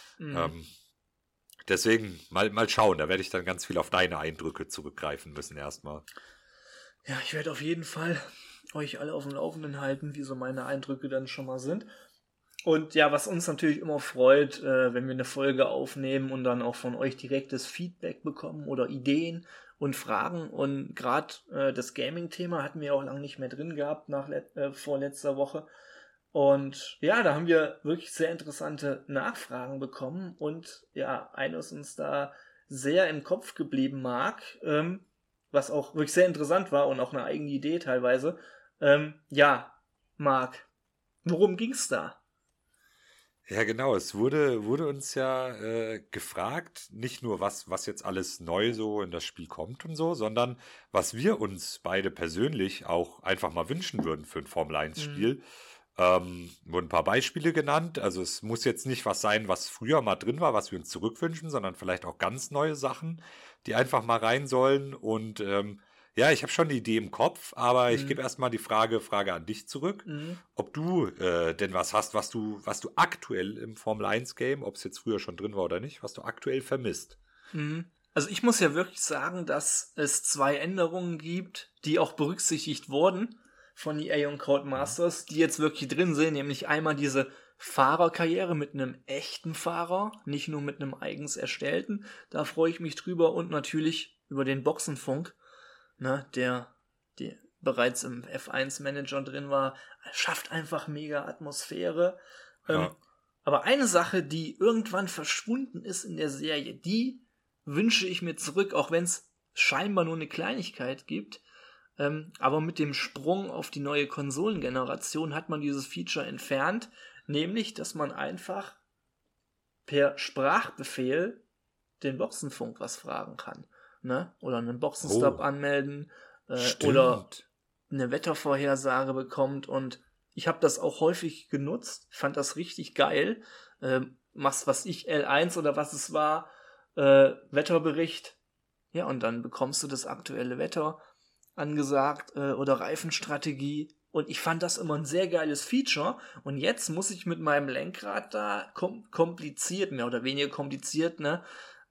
Deswegen mal schauen, da werde ich dann ganz viel auf deine Eindrücke zurückgreifen müssen erstmal. Ja, ich werde auf jeden Fall euch alle auf dem Laufenden halten, wie so meine Eindrücke dann schon mal sind. Und ja, was uns natürlich immer freut, wenn wir eine Folge aufnehmen und dann auch von euch direktes Feedback bekommen oder Ideen und Fragen. Und gerade das Gaming-Thema hatten wir auch lange nicht mehr drin gehabt nach vorletzter Woche. Und ja, da haben wir wirklich sehr interessante Nachfragen bekommen und ja, eines uns da sehr im Kopf geblieben mag, was auch wirklich sehr interessant war und auch eine eigene Idee teilweise. Ja, Marc, worum ging's da? Ja, genau, es wurde uns ja gefragt, nicht nur was jetzt alles neu so in das Spiel kommt und so, sondern was wir uns beide persönlich auch einfach mal wünschen würden für ein Formel-1-Spiel. Wurden ein paar Beispiele genannt. Also es muss jetzt nicht was sein, was früher mal drin war, was wir uns zurückwünschen, sondern vielleicht auch ganz neue Sachen, die einfach mal rein sollen. Und ja, ich habe schon eine Idee im Kopf, aber ich gebe erstmal die Frage an dich zurück, ob du denn was hast, was du aktuell im Formel-1-Game, ob es jetzt früher schon drin war oder nicht, was du aktuell vermisst. Also ich muss ja wirklich sagen, dass es 2 Änderungen gibt, die auch berücksichtigt wurden von EA und Codemasters, die jetzt wirklich drin sind, nämlich einmal diese Fahrerkarriere mit einem echten Fahrer, nicht nur mit einem eigens erstellten, da freue ich mich drüber und natürlich über den Boxenfunk, ne, der bereits im F1-Manager drin war, schafft einfach mega Atmosphäre. Ja. Aber eine Sache, die irgendwann verschwunden ist in der Serie, die wünsche ich mir zurück, auch wenn es scheinbar nur eine Kleinigkeit gibt. Aber mit dem Sprung auf die neue Konsolengeneration hat man dieses Feature entfernt, nämlich, dass man einfach per Sprachbefehl den Boxenfunk was fragen kann, ne? Oder einen Boxenstopp anmelden oder eine Wettervorhersage bekommt. Und ich habe das auch häufig genutzt, fand das richtig geil. Machst was ich L1 oder was es war, Wetterbericht, ja, und dann bekommst du das aktuelle Wetter angesagt oder Reifenstrategie. Und ich fand das immer ein sehr geiles Feature. Und jetzt muss ich mit meinem Lenkrad da kompliziert, mehr oder weniger kompliziert, ne?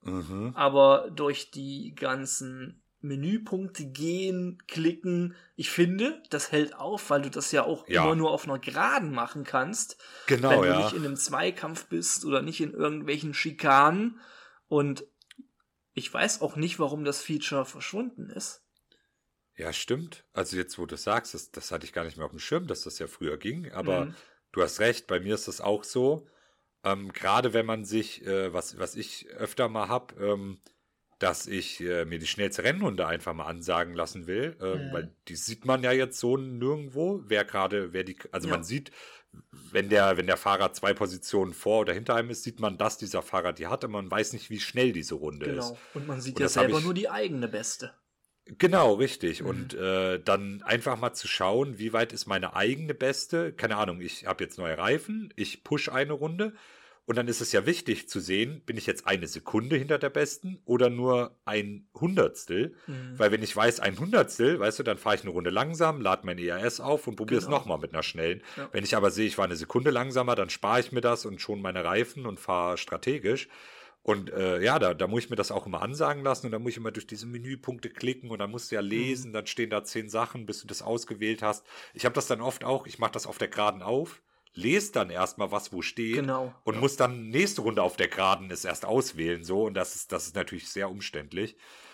Aber durch die ganzen Menüpunkte gehen, klicken, ich finde, das hält auf, weil du das ja auch immer nur auf einer Geraden machen kannst. Genau, wenn du nicht in einem Zweikampf bist oder nicht in irgendwelchen Schikanen. Und ich weiß auch nicht, warum das Feature verschwunden ist. Ja, stimmt. Also jetzt, wo du sagst, das hatte ich gar nicht mehr auf dem Schirm, dass das ja früher ging. Aber du hast recht, bei mir ist das auch so. Gerade wenn man sich, was ich öfter mal habe, dass ich mir die schnellste Rennrunde einfach mal ansagen lassen will, weil die sieht man ja jetzt so nirgendwo, man sieht, wenn der Fahrer 2 Positionen vor oder hinter einem ist, sieht man, dass dieser Fahrer die hat, und man weiß nicht, wie schnell diese Runde ist. Genau, und man sieht ja selber nur die eigene Beste. Genau, richtig. Und dann einfach mal zu schauen, wie weit ist meine eigene Beste. Keine Ahnung, ich habe jetzt neue Reifen, ich push eine Runde. Und dann ist es ja wichtig zu sehen, bin ich jetzt 1 Sekunde hinter der Besten oder nur 1/100stel? Weil wenn ich weiß 1/100stel, weißt du, dann fahre ich eine Runde langsam, lade mein ERS auf und probiere es nochmal mit einer schnellen. Ja. Wenn ich aber sehe, ich war 1 Sekunde langsamer, dann spare ich mir das und schon meine Reifen und fahre strategisch. Und da muss ich mir das auch immer ansagen lassen, und dann muss ich immer durch diese Menüpunkte klicken und dann musst du ja lesen, dann stehen da 10 Sachen, bis du das ausgewählt hast. Ich habe das dann oft auch, ich mache das auf der Geraden auf, lese dann erstmal, was wo steht, und muss dann nächste Runde auf der Geraden es erst auswählen, so, und das ist natürlich sehr umständlich.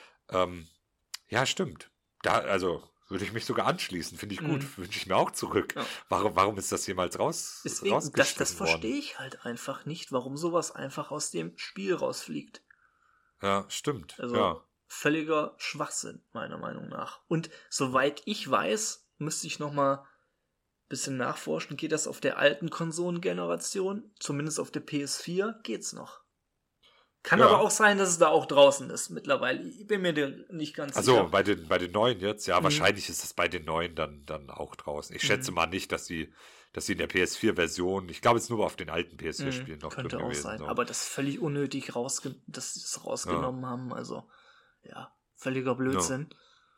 Ja, stimmt. Würde ich mich sogar anschließen, finde ich gut, wünsche ich mir auch zurück. Ja. Warum ist das jemals rausgeschmissen worden? Das verstehe ich halt einfach nicht, warum sowas einfach aus dem Spiel rausfliegt. Ja, stimmt. Also völliger Schwachsinn, meiner Meinung nach. Und soweit ich weiß, müsste ich nochmal ein bisschen nachforschen, geht das auf der alten Konsolengeneration, zumindest auf der PS4, geht's noch. Kann aber auch sein, dass es da auch draußen ist mittlerweile. Ich bin mir nicht ganz sicher. Also bei den neuen jetzt, ja, wahrscheinlich ist es bei den neuen dann auch draußen. Ich schätze mal nicht, dass sie in der PS4-Version, ich glaube, es ist nur auf den alten PS4-Spielen noch könnte drin auch gewesen. Sein, So. aber das ist völlig unnötig, dass sie es rausgenommen haben. Also, ja, völliger Blödsinn.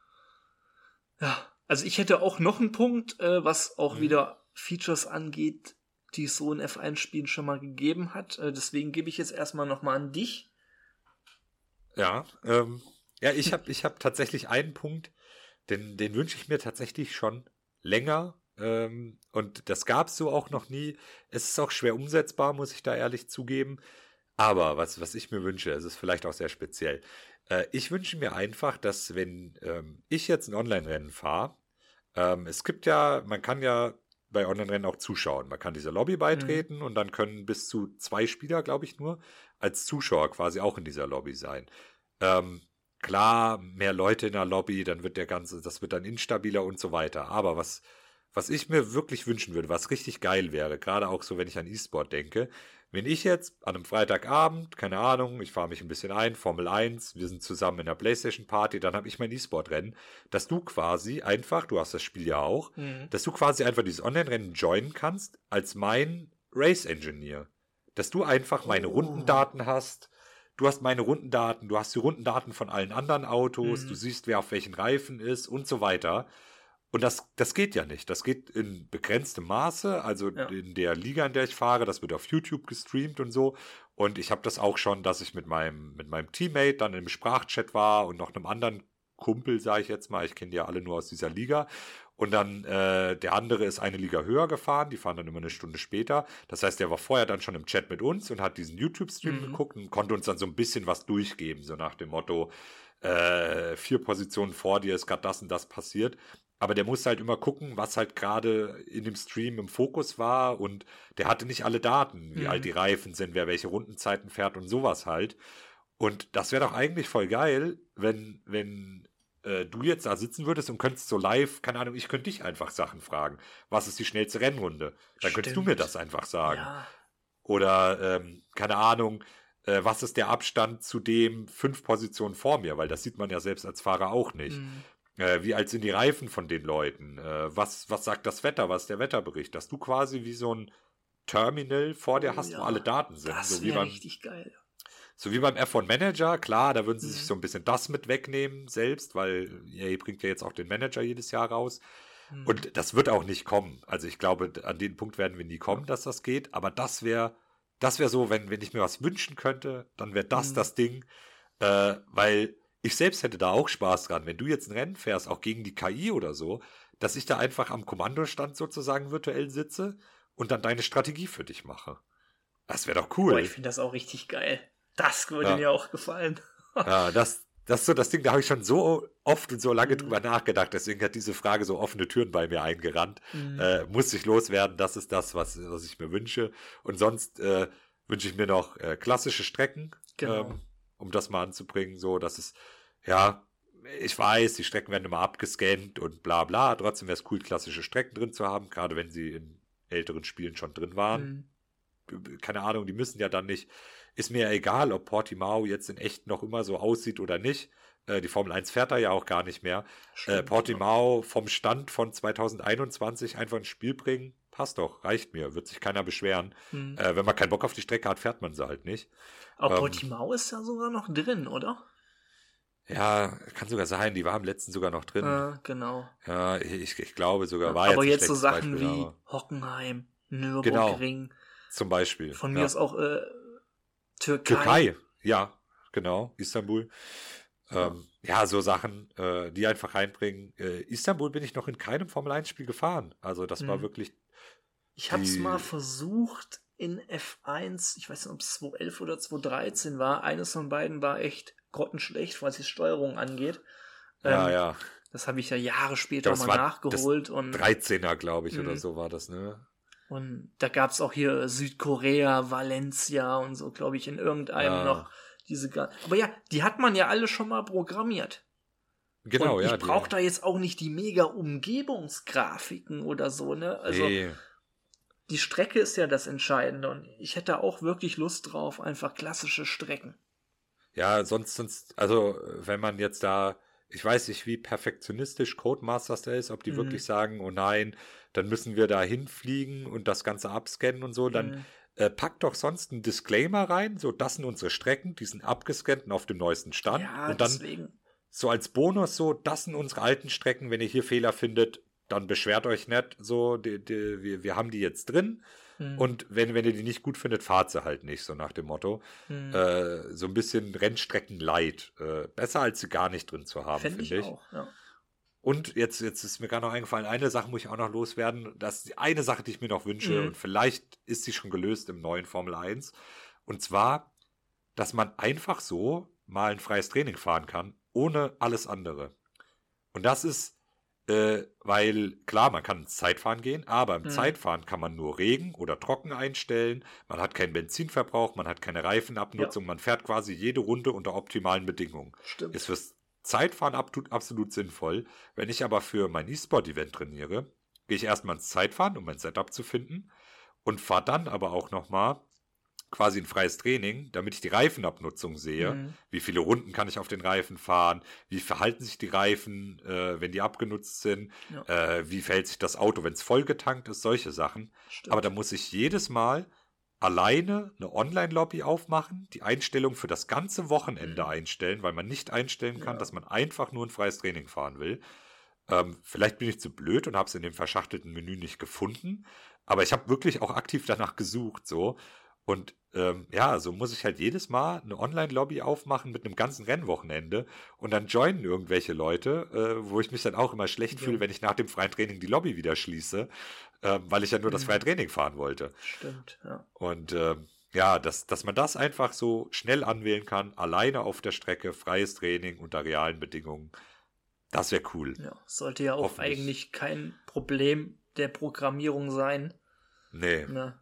Ja, also ich hätte auch noch einen Punkt, was auch wieder Features angeht, die es so in F1-Spielen schon mal gegeben hat. Deswegen gebe ich jetzt erstmal nochmal an dich. Ja, ich hab tatsächlich einen Punkt, den wünsche ich mir tatsächlich schon länger. Und das gab es so auch noch nie. Es ist auch schwer umsetzbar, muss ich da ehrlich zugeben. Aber was ich mir wünsche, es ist vielleicht auch sehr speziell. Ich wünsche mir einfach, dass wenn ich jetzt ein Online-Rennen fahre, man kann ja bei Online-Rennen auch zuschauen. Man kann dieser Lobby beitreten und dann können bis zu 2 Spieler, glaube ich nur, als Zuschauer quasi auch in dieser Lobby sein. Klar, mehr Leute in der Lobby, dann wird das wird dann instabiler und so weiter. Aber was ich mir wirklich wünschen würde, was richtig geil wäre, gerade auch so, wenn ich an E-Sport denke, wenn ich jetzt an einem Freitagabend, keine Ahnung, ich fahre mich ein bisschen ein, Formel 1, wir sind zusammen in der PlayStation-Party, dann habe ich mein E-Sport-Rennen, dass du quasi einfach, du hast das Spiel ja auch, dass du quasi einfach dieses Online-Rennen joinen kannst als mein Race-Engineer. Dass du einfach meine Rundendaten hast, du hast meine Rundendaten, du hast die Rundendaten von allen anderen Autos, du siehst, wer auf welchen Reifen ist und so weiter. Und das geht ja nicht. Das geht in begrenztem Maße, also in der Liga, in der ich fahre, das wird auf YouTube gestreamt und so. Und ich habe das auch schon, dass ich mit meinem Teammate dann im Sprachchat war und noch einem anderen Kumpel, sage ich jetzt mal, ich kenne die ja alle nur aus dieser Liga. Und dann der andere ist eine Liga höher gefahren, die fahren dann immer eine Stunde später. Das heißt, der war vorher dann schon im Chat mit uns und hat diesen YouTube-Stream geguckt und konnte uns dann so ein bisschen was durchgeben, so nach dem Motto, 4 Positionen vor dir ist gerade das und das passiert. Aber der musste halt immer gucken, was halt gerade in dem Stream im Fokus war, und der hatte nicht alle Daten, wie alt die Reifen sind, wer welche Rundenzeiten fährt und sowas halt. Und das wäre doch eigentlich voll geil, wenn du jetzt da sitzen würdest und könntest so live, keine Ahnung, ich könnte dich einfach Sachen fragen. Was ist die schnellste Rennrunde? Dann könntest du mir das einfach sagen. Ja. Oder, keine Ahnung, was ist der Abstand zu dem 5 Positionen vor mir? Weil das sieht man ja selbst als Fahrer auch nicht. Wie alt sind die Reifen von den Leuten? Was sagt das Wetter? Was ist der Wetterbericht? Dass du quasi wie so ein Terminal vor dir hast, wo alle Daten sind. Das wäre richtig geil. So wie beim F1 Manager, klar, da würden sie sich so ein bisschen das mit wegnehmen selbst, weil EA bringt ja jetzt auch den Manager jedes Jahr raus. Und das wird auch nicht kommen. Also ich glaube, an den Punkt werden wir nie kommen, dass das geht. Aber das wäre so, wenn ich mir was wünschen könnte, dann wäre das Ding. Weil ich selbst hätte da auch Spaß dran, wenn du jetzt ein Rennen fährst, auch gegen die KI oder so, dass ich da einfach am Kommandostand sozusagen virtuell sitze und dann deine Strategie für dich mache. Das wäre doch cool. Boah, ich finde das auch richtig geil. Das würde mir auch gefallen. Ja, das ist so das Ding, da habe ich schon so oft und so lange drüber nachgedacht, deswegen hat diese Frage so offene Türen bei mir eingerannt. Muss ich loswerden, das ist das, was ich mir wünsche. Und sonst wünsche ich mir noch klassische Strecken. Genau. um das mal anzubringen, so, dass es, ja, ich weiß, die Strecken werden immer abgescannt und bla bla, trotzdem wäre es cool, klassische Strecken drin zu haben, gerade wenn sie in älteren Spielen schon drin waren. Keine Ahnung, die müssen ja dann nicht, ist mir ja egal, ob Portimao jetzt in echt noch immer so aussieht oder nicht. Die Formel 1 fährt da ja auch gar nicht mehr. Portimao vom Stand von 2021 einfach ins Spiel bringen, passt doch, reicht mir, wird sich keiner beschweren. Wenn man keinen Bock auf die Strecke hat, fährt man sie halt nicht. Aber Portimao ist ja sogar noch drin, oder? Ja, kann sogar sein, die war im letzten sogar noch drin. Genau. Ja, ich glaube sogar, war aber jetzt so Sachen Beispiel, wie aber Hockenheim, Nürburgring. Zum Beispiel. Von mir aus auch Türkei, ja, genau, Istanbul. Ja, so Sachen, die einfach reinbringen. Istanbul bin ich noch in keinem Formel-1-Spiel gefahren. Also das war wirklich... Ich habe es mal versucht in F1, ich weiß nicht, ob es 2011 oder 2013 war. Eines von beiden war echt grottenschlecht, was die Steuerung angeht. Ja. Das habe ich ja Jahre später mal nachgeholt. Und 13er, glaube ich, oder so war das, ne? Und da gab es auch hier Südkorea, Valencia und so, glaube ich, in irgendeinem noch diese. Aber ja, die hat man ja alle schon mal programmiert. Genau, und ich brauche da jetzt auch nicht die mega Umgebungsgrafiken oder so, ne? Also die Strecke ist ja das Entscheidende und ich hätte auch wirklich Lust drauf, einfach klassische Strecken. Ja, sonst, also wenn man jetzt da, ich weiß nicht, wie perfektionistisch Codemasters da ist, ob die wirklich sagen, oh nein, dann müssen wir da hinfliegen und das Ganze abscannen und so, dann packt doch sonst einen Disclaimer rein, so, das sind unsere Strecken, die sind abgescannt und auf dem neuesten Stand. Ja, und dann deswegen. So als Bonus so, das sind unsere alten Strecken, wenn ihr hier Fehler findet, dann beschwert euch nicht, so, wir haben die jetzt drin. Und wenn ihr die nicht gut findet, fahrt sie halt nicht, so nach dem Motto. So ein bisschen Rennstrecken light. Besser als sie gar nicht drin zu haben, finde ich. Auch, ja. Und jetzt ist mir gerade noch eingefallen, eine Sache muss ich auch noch loswerden. Das ist die eine Sache, die ich mir noch wünsche. Und vielleicht ist sie schon gelöst im neuen Formel 1. Und zwar, dass man einfach so mal ein freies Training fahren kann, ohne alles andere. Und das ist weil, klar, man kann ins Zeitfahren gehen, aber im Zeitfahren kann man nur Regen oder Trocken einstellen, man hat keinen Benzinverbrauch, man hat keine Reifenabnutzung, man fährt quasi jede Runde unter optimalen Bedingungen. Stimmt. Ist fürs Zeitfahren absolut sinnvoll. Wenn ich aber für mein E-Sport-Event trainiere, gehe ich erstmal ins Zeitfahren, um mein Setup zu finden und fahre dann aber auch nochmal quasi ein freies Training, damit ich die Reifenabnutzung sehe. Wie viele Runden kann ich auf den Reifen fahren? Wie verhalten sich die Reifen, wenn die abgenutzt sind? Wie verhält sich das Auto, wenn es vollgetankt ist? Solche Sachen. Stimmt. Aber da muss ich jedes Mal alleine eine Online-Lobby aufmachen, die Einstellung für das ganze Wochenende einstellen, weil man nicht einstellen kann, dass man einfach nur ein freies Training fahren will. Vielleicht bin ich zu blöd und habe es in dem verschachtelten Menü nicht gefunden, aber ich habe wirklich auch aktiv danach gesucht, so. Und so muss ich halt jedes Mal eine Online-Lobby aufmachen mit einem ganzen Rennwochenende und dann joinen irgendwelche Leute, wo ich mich dann auch immer schlecht fühle, wenn ich nach dem freien Training die Lobby wieder schließe, weil ich ja nur das freie Training fahren wollte. Stimmt, ja. Und dass man das einfach so schnell anwählen kann, alleine auf der Strecke, freies Training unter realen Bedingungen, das wäre cool. Ja, sollte ja auch eigentlich kein Problem der Programmierung sein. Nee. Na.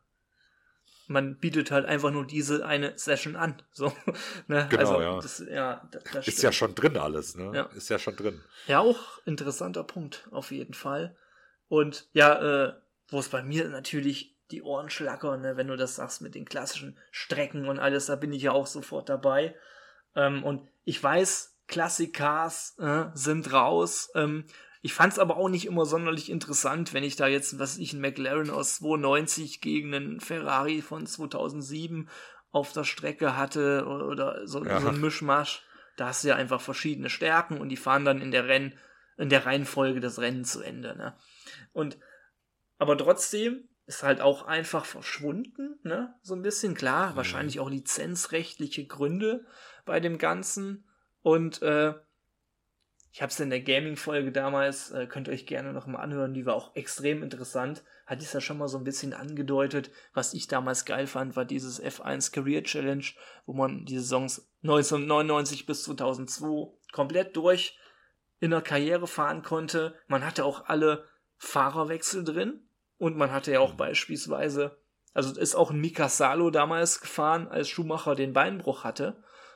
Man bietet halt einfach nur diese eine Session an. So, ne? Genau, also, das ist ja schon drin alles, ne? Ja. Ist ja schon drin. Ja, auch interessanter Punkt, auf jeden Fall. Und ja, wo es bei mir natürlich die Ohren schlackern, ne, wenn du das sagst mit den klassischen Strecken und alles, da bin ich ja auch sofort dabei. Und ich weiß, Classic Cars sind raus. Ich fand es aber auch nicht immer sonderlich interessant, wenn ich da jetzt, einen McLaren aus 92 gegen einen Ferrari von 2007 auf der Strecke hatte oder so ein Mischmasch. Da hast du ja einfach verschiedene Stärken und die fahren dann in der Reihenfolge des Rennens zu Ende. Ne? Aber trotzdem ist halt auch einfach verschwunden, ne? So ein bisschen, klar, wahrscheinlich auch lizenzrechtliche Gründe bei dem Ganzen. Und ich habe es in der Gaming-Folge damals, könnt ihr euch gerne noch mal anhören, die war auch extrem interessant. Hatte ich es ja schon mal so ein bisschen angedeutet. Was ich damals geil fand, war dieses F1 Career Challenge, wo man die Saisons 1999 bis 2002 komplett durch in der Karriere fahren konnte. Man hatte auch alle Fahrerwechsel drin und man hatte ja auch beispielsweise, also ist auch ein Mika Salo damals gefahren, als Schumacher den Beinbruch hatte.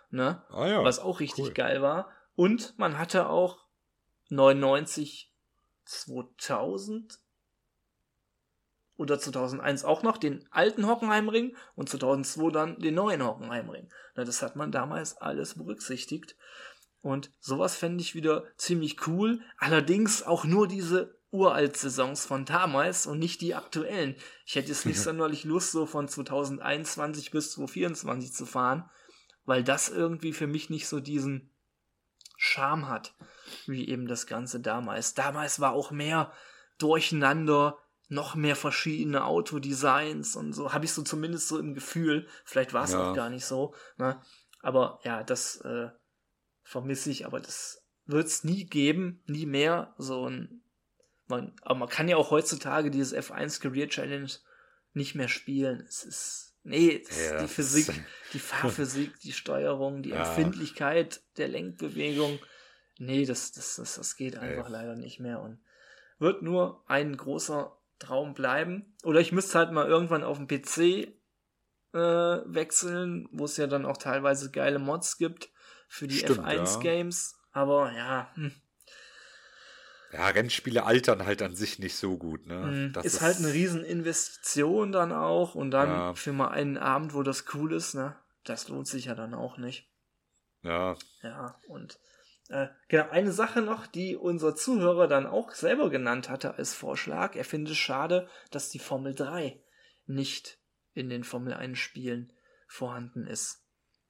ne? Ah ja, Was auch richtig cool. geil war. Und man hatte auch 99, 2000 oder 2001 auch noch den alten Hockenheimring und 2002 dann den neuen Hockenheimring. Na, das hat man damals alles berücksichtigt. Und sowas fände ich wieder ziemlich cool. Allerdings auch nur diese Uralt-Saisons von damals und nicht die aktuellen. Ich hätte jetzt nicht sonderlich Lust, so von 2021 bis 2024 zu fahren, weil das irgendwie für mich nicht so diesen Charme hat, wie eben das Ganze damals. Damals war auch mehr Durcheinander, noch mehr verschiedene Autodesigns und so, habe ich so zumindest so im Gefühl. Vielleicht war es auch gar nicht so, ne? Aber ja, das vermisse ich, aber das wird es nie geben, nie mehr. Aber man kann ja auch heutzutage dieses F1 Career Challenge nicht mehr spielen. Es ist, die Physik, die Fahrphysik, die Steuerung, die Empfindlichkeit der Lenkbewegung. Nee, das geht einfach leider nicht mehr und wird nur ein großer Traum bleiben. Oder ich müsste halt mal irgendwann auf den PC wechseln, wo es ja dann auch teilweise geile Mods gibt für die F1-Games. Aber ja. Ja, Rennspiele altern halt an sich nicht so gut, ne? Das ist halt eine Rieseninvestition dann auch und dann für mal einen Abend, wo das cool ist, ne? Das lohnt sich ja dann auch nicht. Ja. Ja, und genau, eine Sache noch, die unser Zuhörer dann auch selber genannt hatte als Vorschlag. Er findet es schade, dass die Formel 3 nicht in den Formel 1 Spielen vorhanden ist.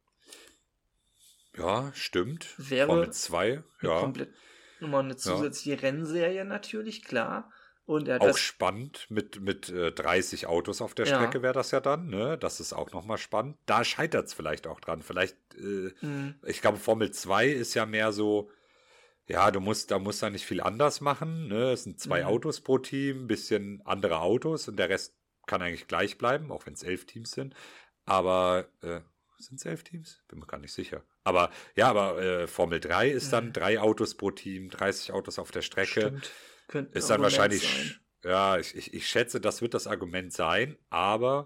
Ja, stimmt. Wäre Formel 2, komplett nochmal eine zusätzliche Rennserie natürlich, klar. Und er hat auch spannend, mit 30 Autos auf der Strecke wäre das ja dann, ne? Das ist auch nochmal spannend. Da scheitert es vielleicht auch dran. Vielleicht, ich glaube, Formel 2 ist ja mehr so, ja, da musst da nicht viel anders machen, ne? Es sind 2 Autos pro Team, ein bisschen andere Autos und der Rest kann eigentlich gleich bleiben, auch wenn es 11 Teams sind. Aber, sind es 11 Teams? Bin mir gar nicht sicher. Aber Formel 3 ist dann 3 Autos pro Team, 30 Autos auf der Strecke. Stimmt. Ist dann wahrscheinlich, ich schätze, das wird das Argument sein, aber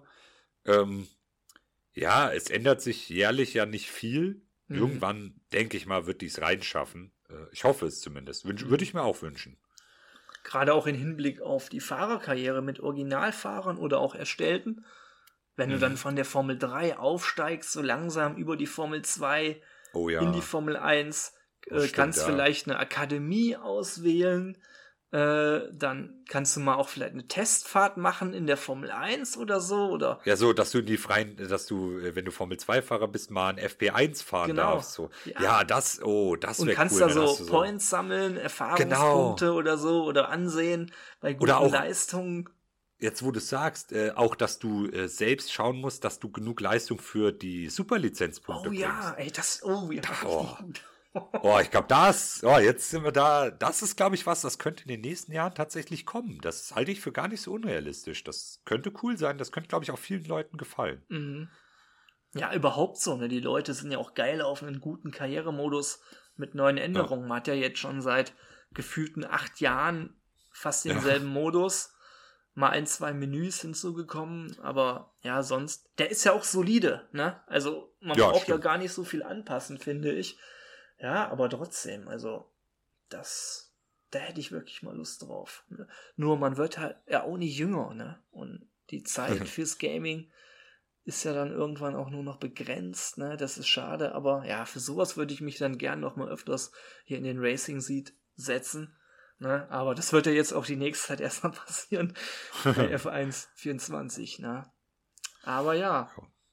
es ändert sich jährlich ja nicht viel. Irgendwann, denke ich mal, wird die es reinschaffen. Ich hoffe es zumindest. Würde ich mir auch wünschen. Gerade auch im Hinblick auf die Fahrerkarriere mit Originalfahrern oder auch Erstellten. Wenn du dann von der Formel 3 aufsteigst, so langsam über die Formel 2 in die Formel 1, kannst vielleicht eine Akademie auswählen, dann kannst du mal auch vielleicht eine Testfahrt machen in der Formel 1 oder so, oder? Ja, so, dass du wenn du Formel 2-Fahrer bist, mal ein FP1 fahren darfst. So. Ja, das wäre cool. Und kannst da so Points sammeln, Erfahrungspunkte oder so, oder Ansehen bei guten Leistungen. Jetzt, wo du sagst, auch, dass du selbst schauen musst, dass du genug Leistung für die Superlizenzpunkte bringst. Richtig gut. Ich glaube, jetzt sind wir da. Das ist, glaube ich, das könnte in den nächsten Jahren tatsächlich kommen. Das halte ich für gar nicht so unrealistisch. Das könnte cool sein. Das könnte, glaube ich, auch vielen Leuten gefallen. Mhm. Ja, überhaupt so. Ne? Die Leute sind ja auch geil auf einen guten Karrieremodus mit neuen Änderungen. Man hat ja jetzt schon seit gefühlten 8 Jahren fast denselben Modus. Mal 1, 2 Menüs hinzugekommen, aber ja, sonst, der ist ja auch solide, ne? Also, man braucht ja gar nicht so viel anpassen, finde ich. Ja, aber trotzdem, also, da hätte ich wirklich mal Lust drauf. Ne? Nur, man wird halt ja auch nicht jünger, ne? Und die Zeit fürs Gaming ist ja dann irgendwann auch nur noch begrenzt, ne? Das ist schade, aber ja, für sowas würde ich mich dann gern noch mal öfters hier in den Racing-Seat setzen. Ne? Aber das wird ja jetzt auch die nächste Zeit erstmal passieren bei F1 24. Ne? Aber ja,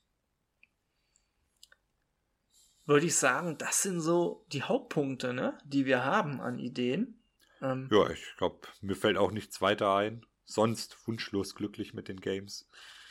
würde ich sagen, das sind so die Hauptpunkte, ne, die wir haben an Ideen. Ich glaube, mir fällt auch nichts weiter ein. Sonst wunschlos glücklich mit den Games.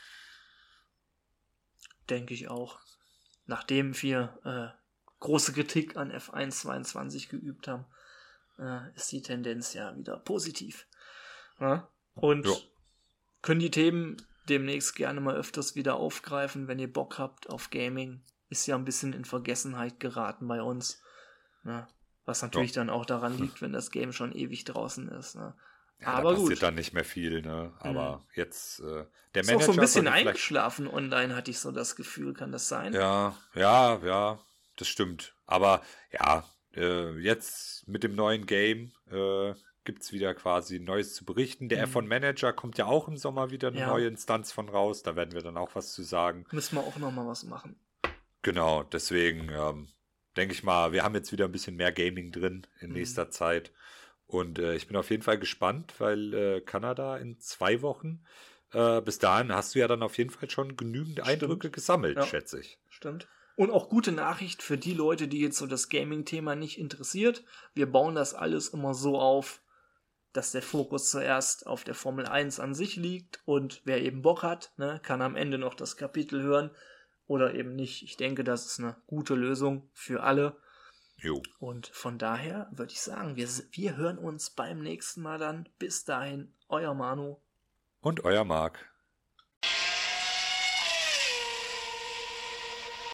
Denke ich auch. Nachdem wir große Kritik an F1 22 geübt haben, ist die Tendenz ja wieder positiv. Ja? Und können die Themen demnächst gerne mal öfters wieder aufgreifen, wenn ihr Bock habt auf Gaming. Ist ja ein bisschen in Vergessenheit geraten bei uns. Ne? Was natürlich dann auch daran liegt, wenn das Game schon ewig draußen ist. Ne? Ja, aber da passiert gut. dann nicht mehr viel. Ne? Aber jetzt der Manager ist auch so ein bisschen eingeschlafen online, hatte ich so das Gefühl. Kann das sein? Ja. das stimmt. Aber ja, jetzt mit dem neuen Game gibt es wieder quasi Neues zu berichten. Der F1 Manager kommt ja auch im Sommer wieder eine neue Instanz von raus. Da werden wir dann auch was zu sagen. Müssen wir auch nochmal was machen. Genau, deswegen denke ich mal, wir haben jetzt wieder ein bisschen mehr Gaming drin in nächster Zeit. Und ich bin auf jeden Fall gespannt, weil Kanada in 2 Wochen, bis dahin hast du ja dann auf jeden Fall schon genügend Eindrücke gesammelt, schätze ich. Stimmt. Und auch gute Nachricht für die Leute, die jetzt so das Gaming-Thema nicht interessiert. Wir bauen das alles immer so auf, dass der Fokus zuerst auf der Formel 1 an sich liegt und wer eben Bock hat, ne, kann am Ende noch das Kapitel hören oder eben nicht. Ich denke, das ist eine gute Lösung für alle. Jo. Und von daher würde ich sagen, wir hören uns beim nächsten Mal dann. Bis dahin, euer Manu. Und euer Marc.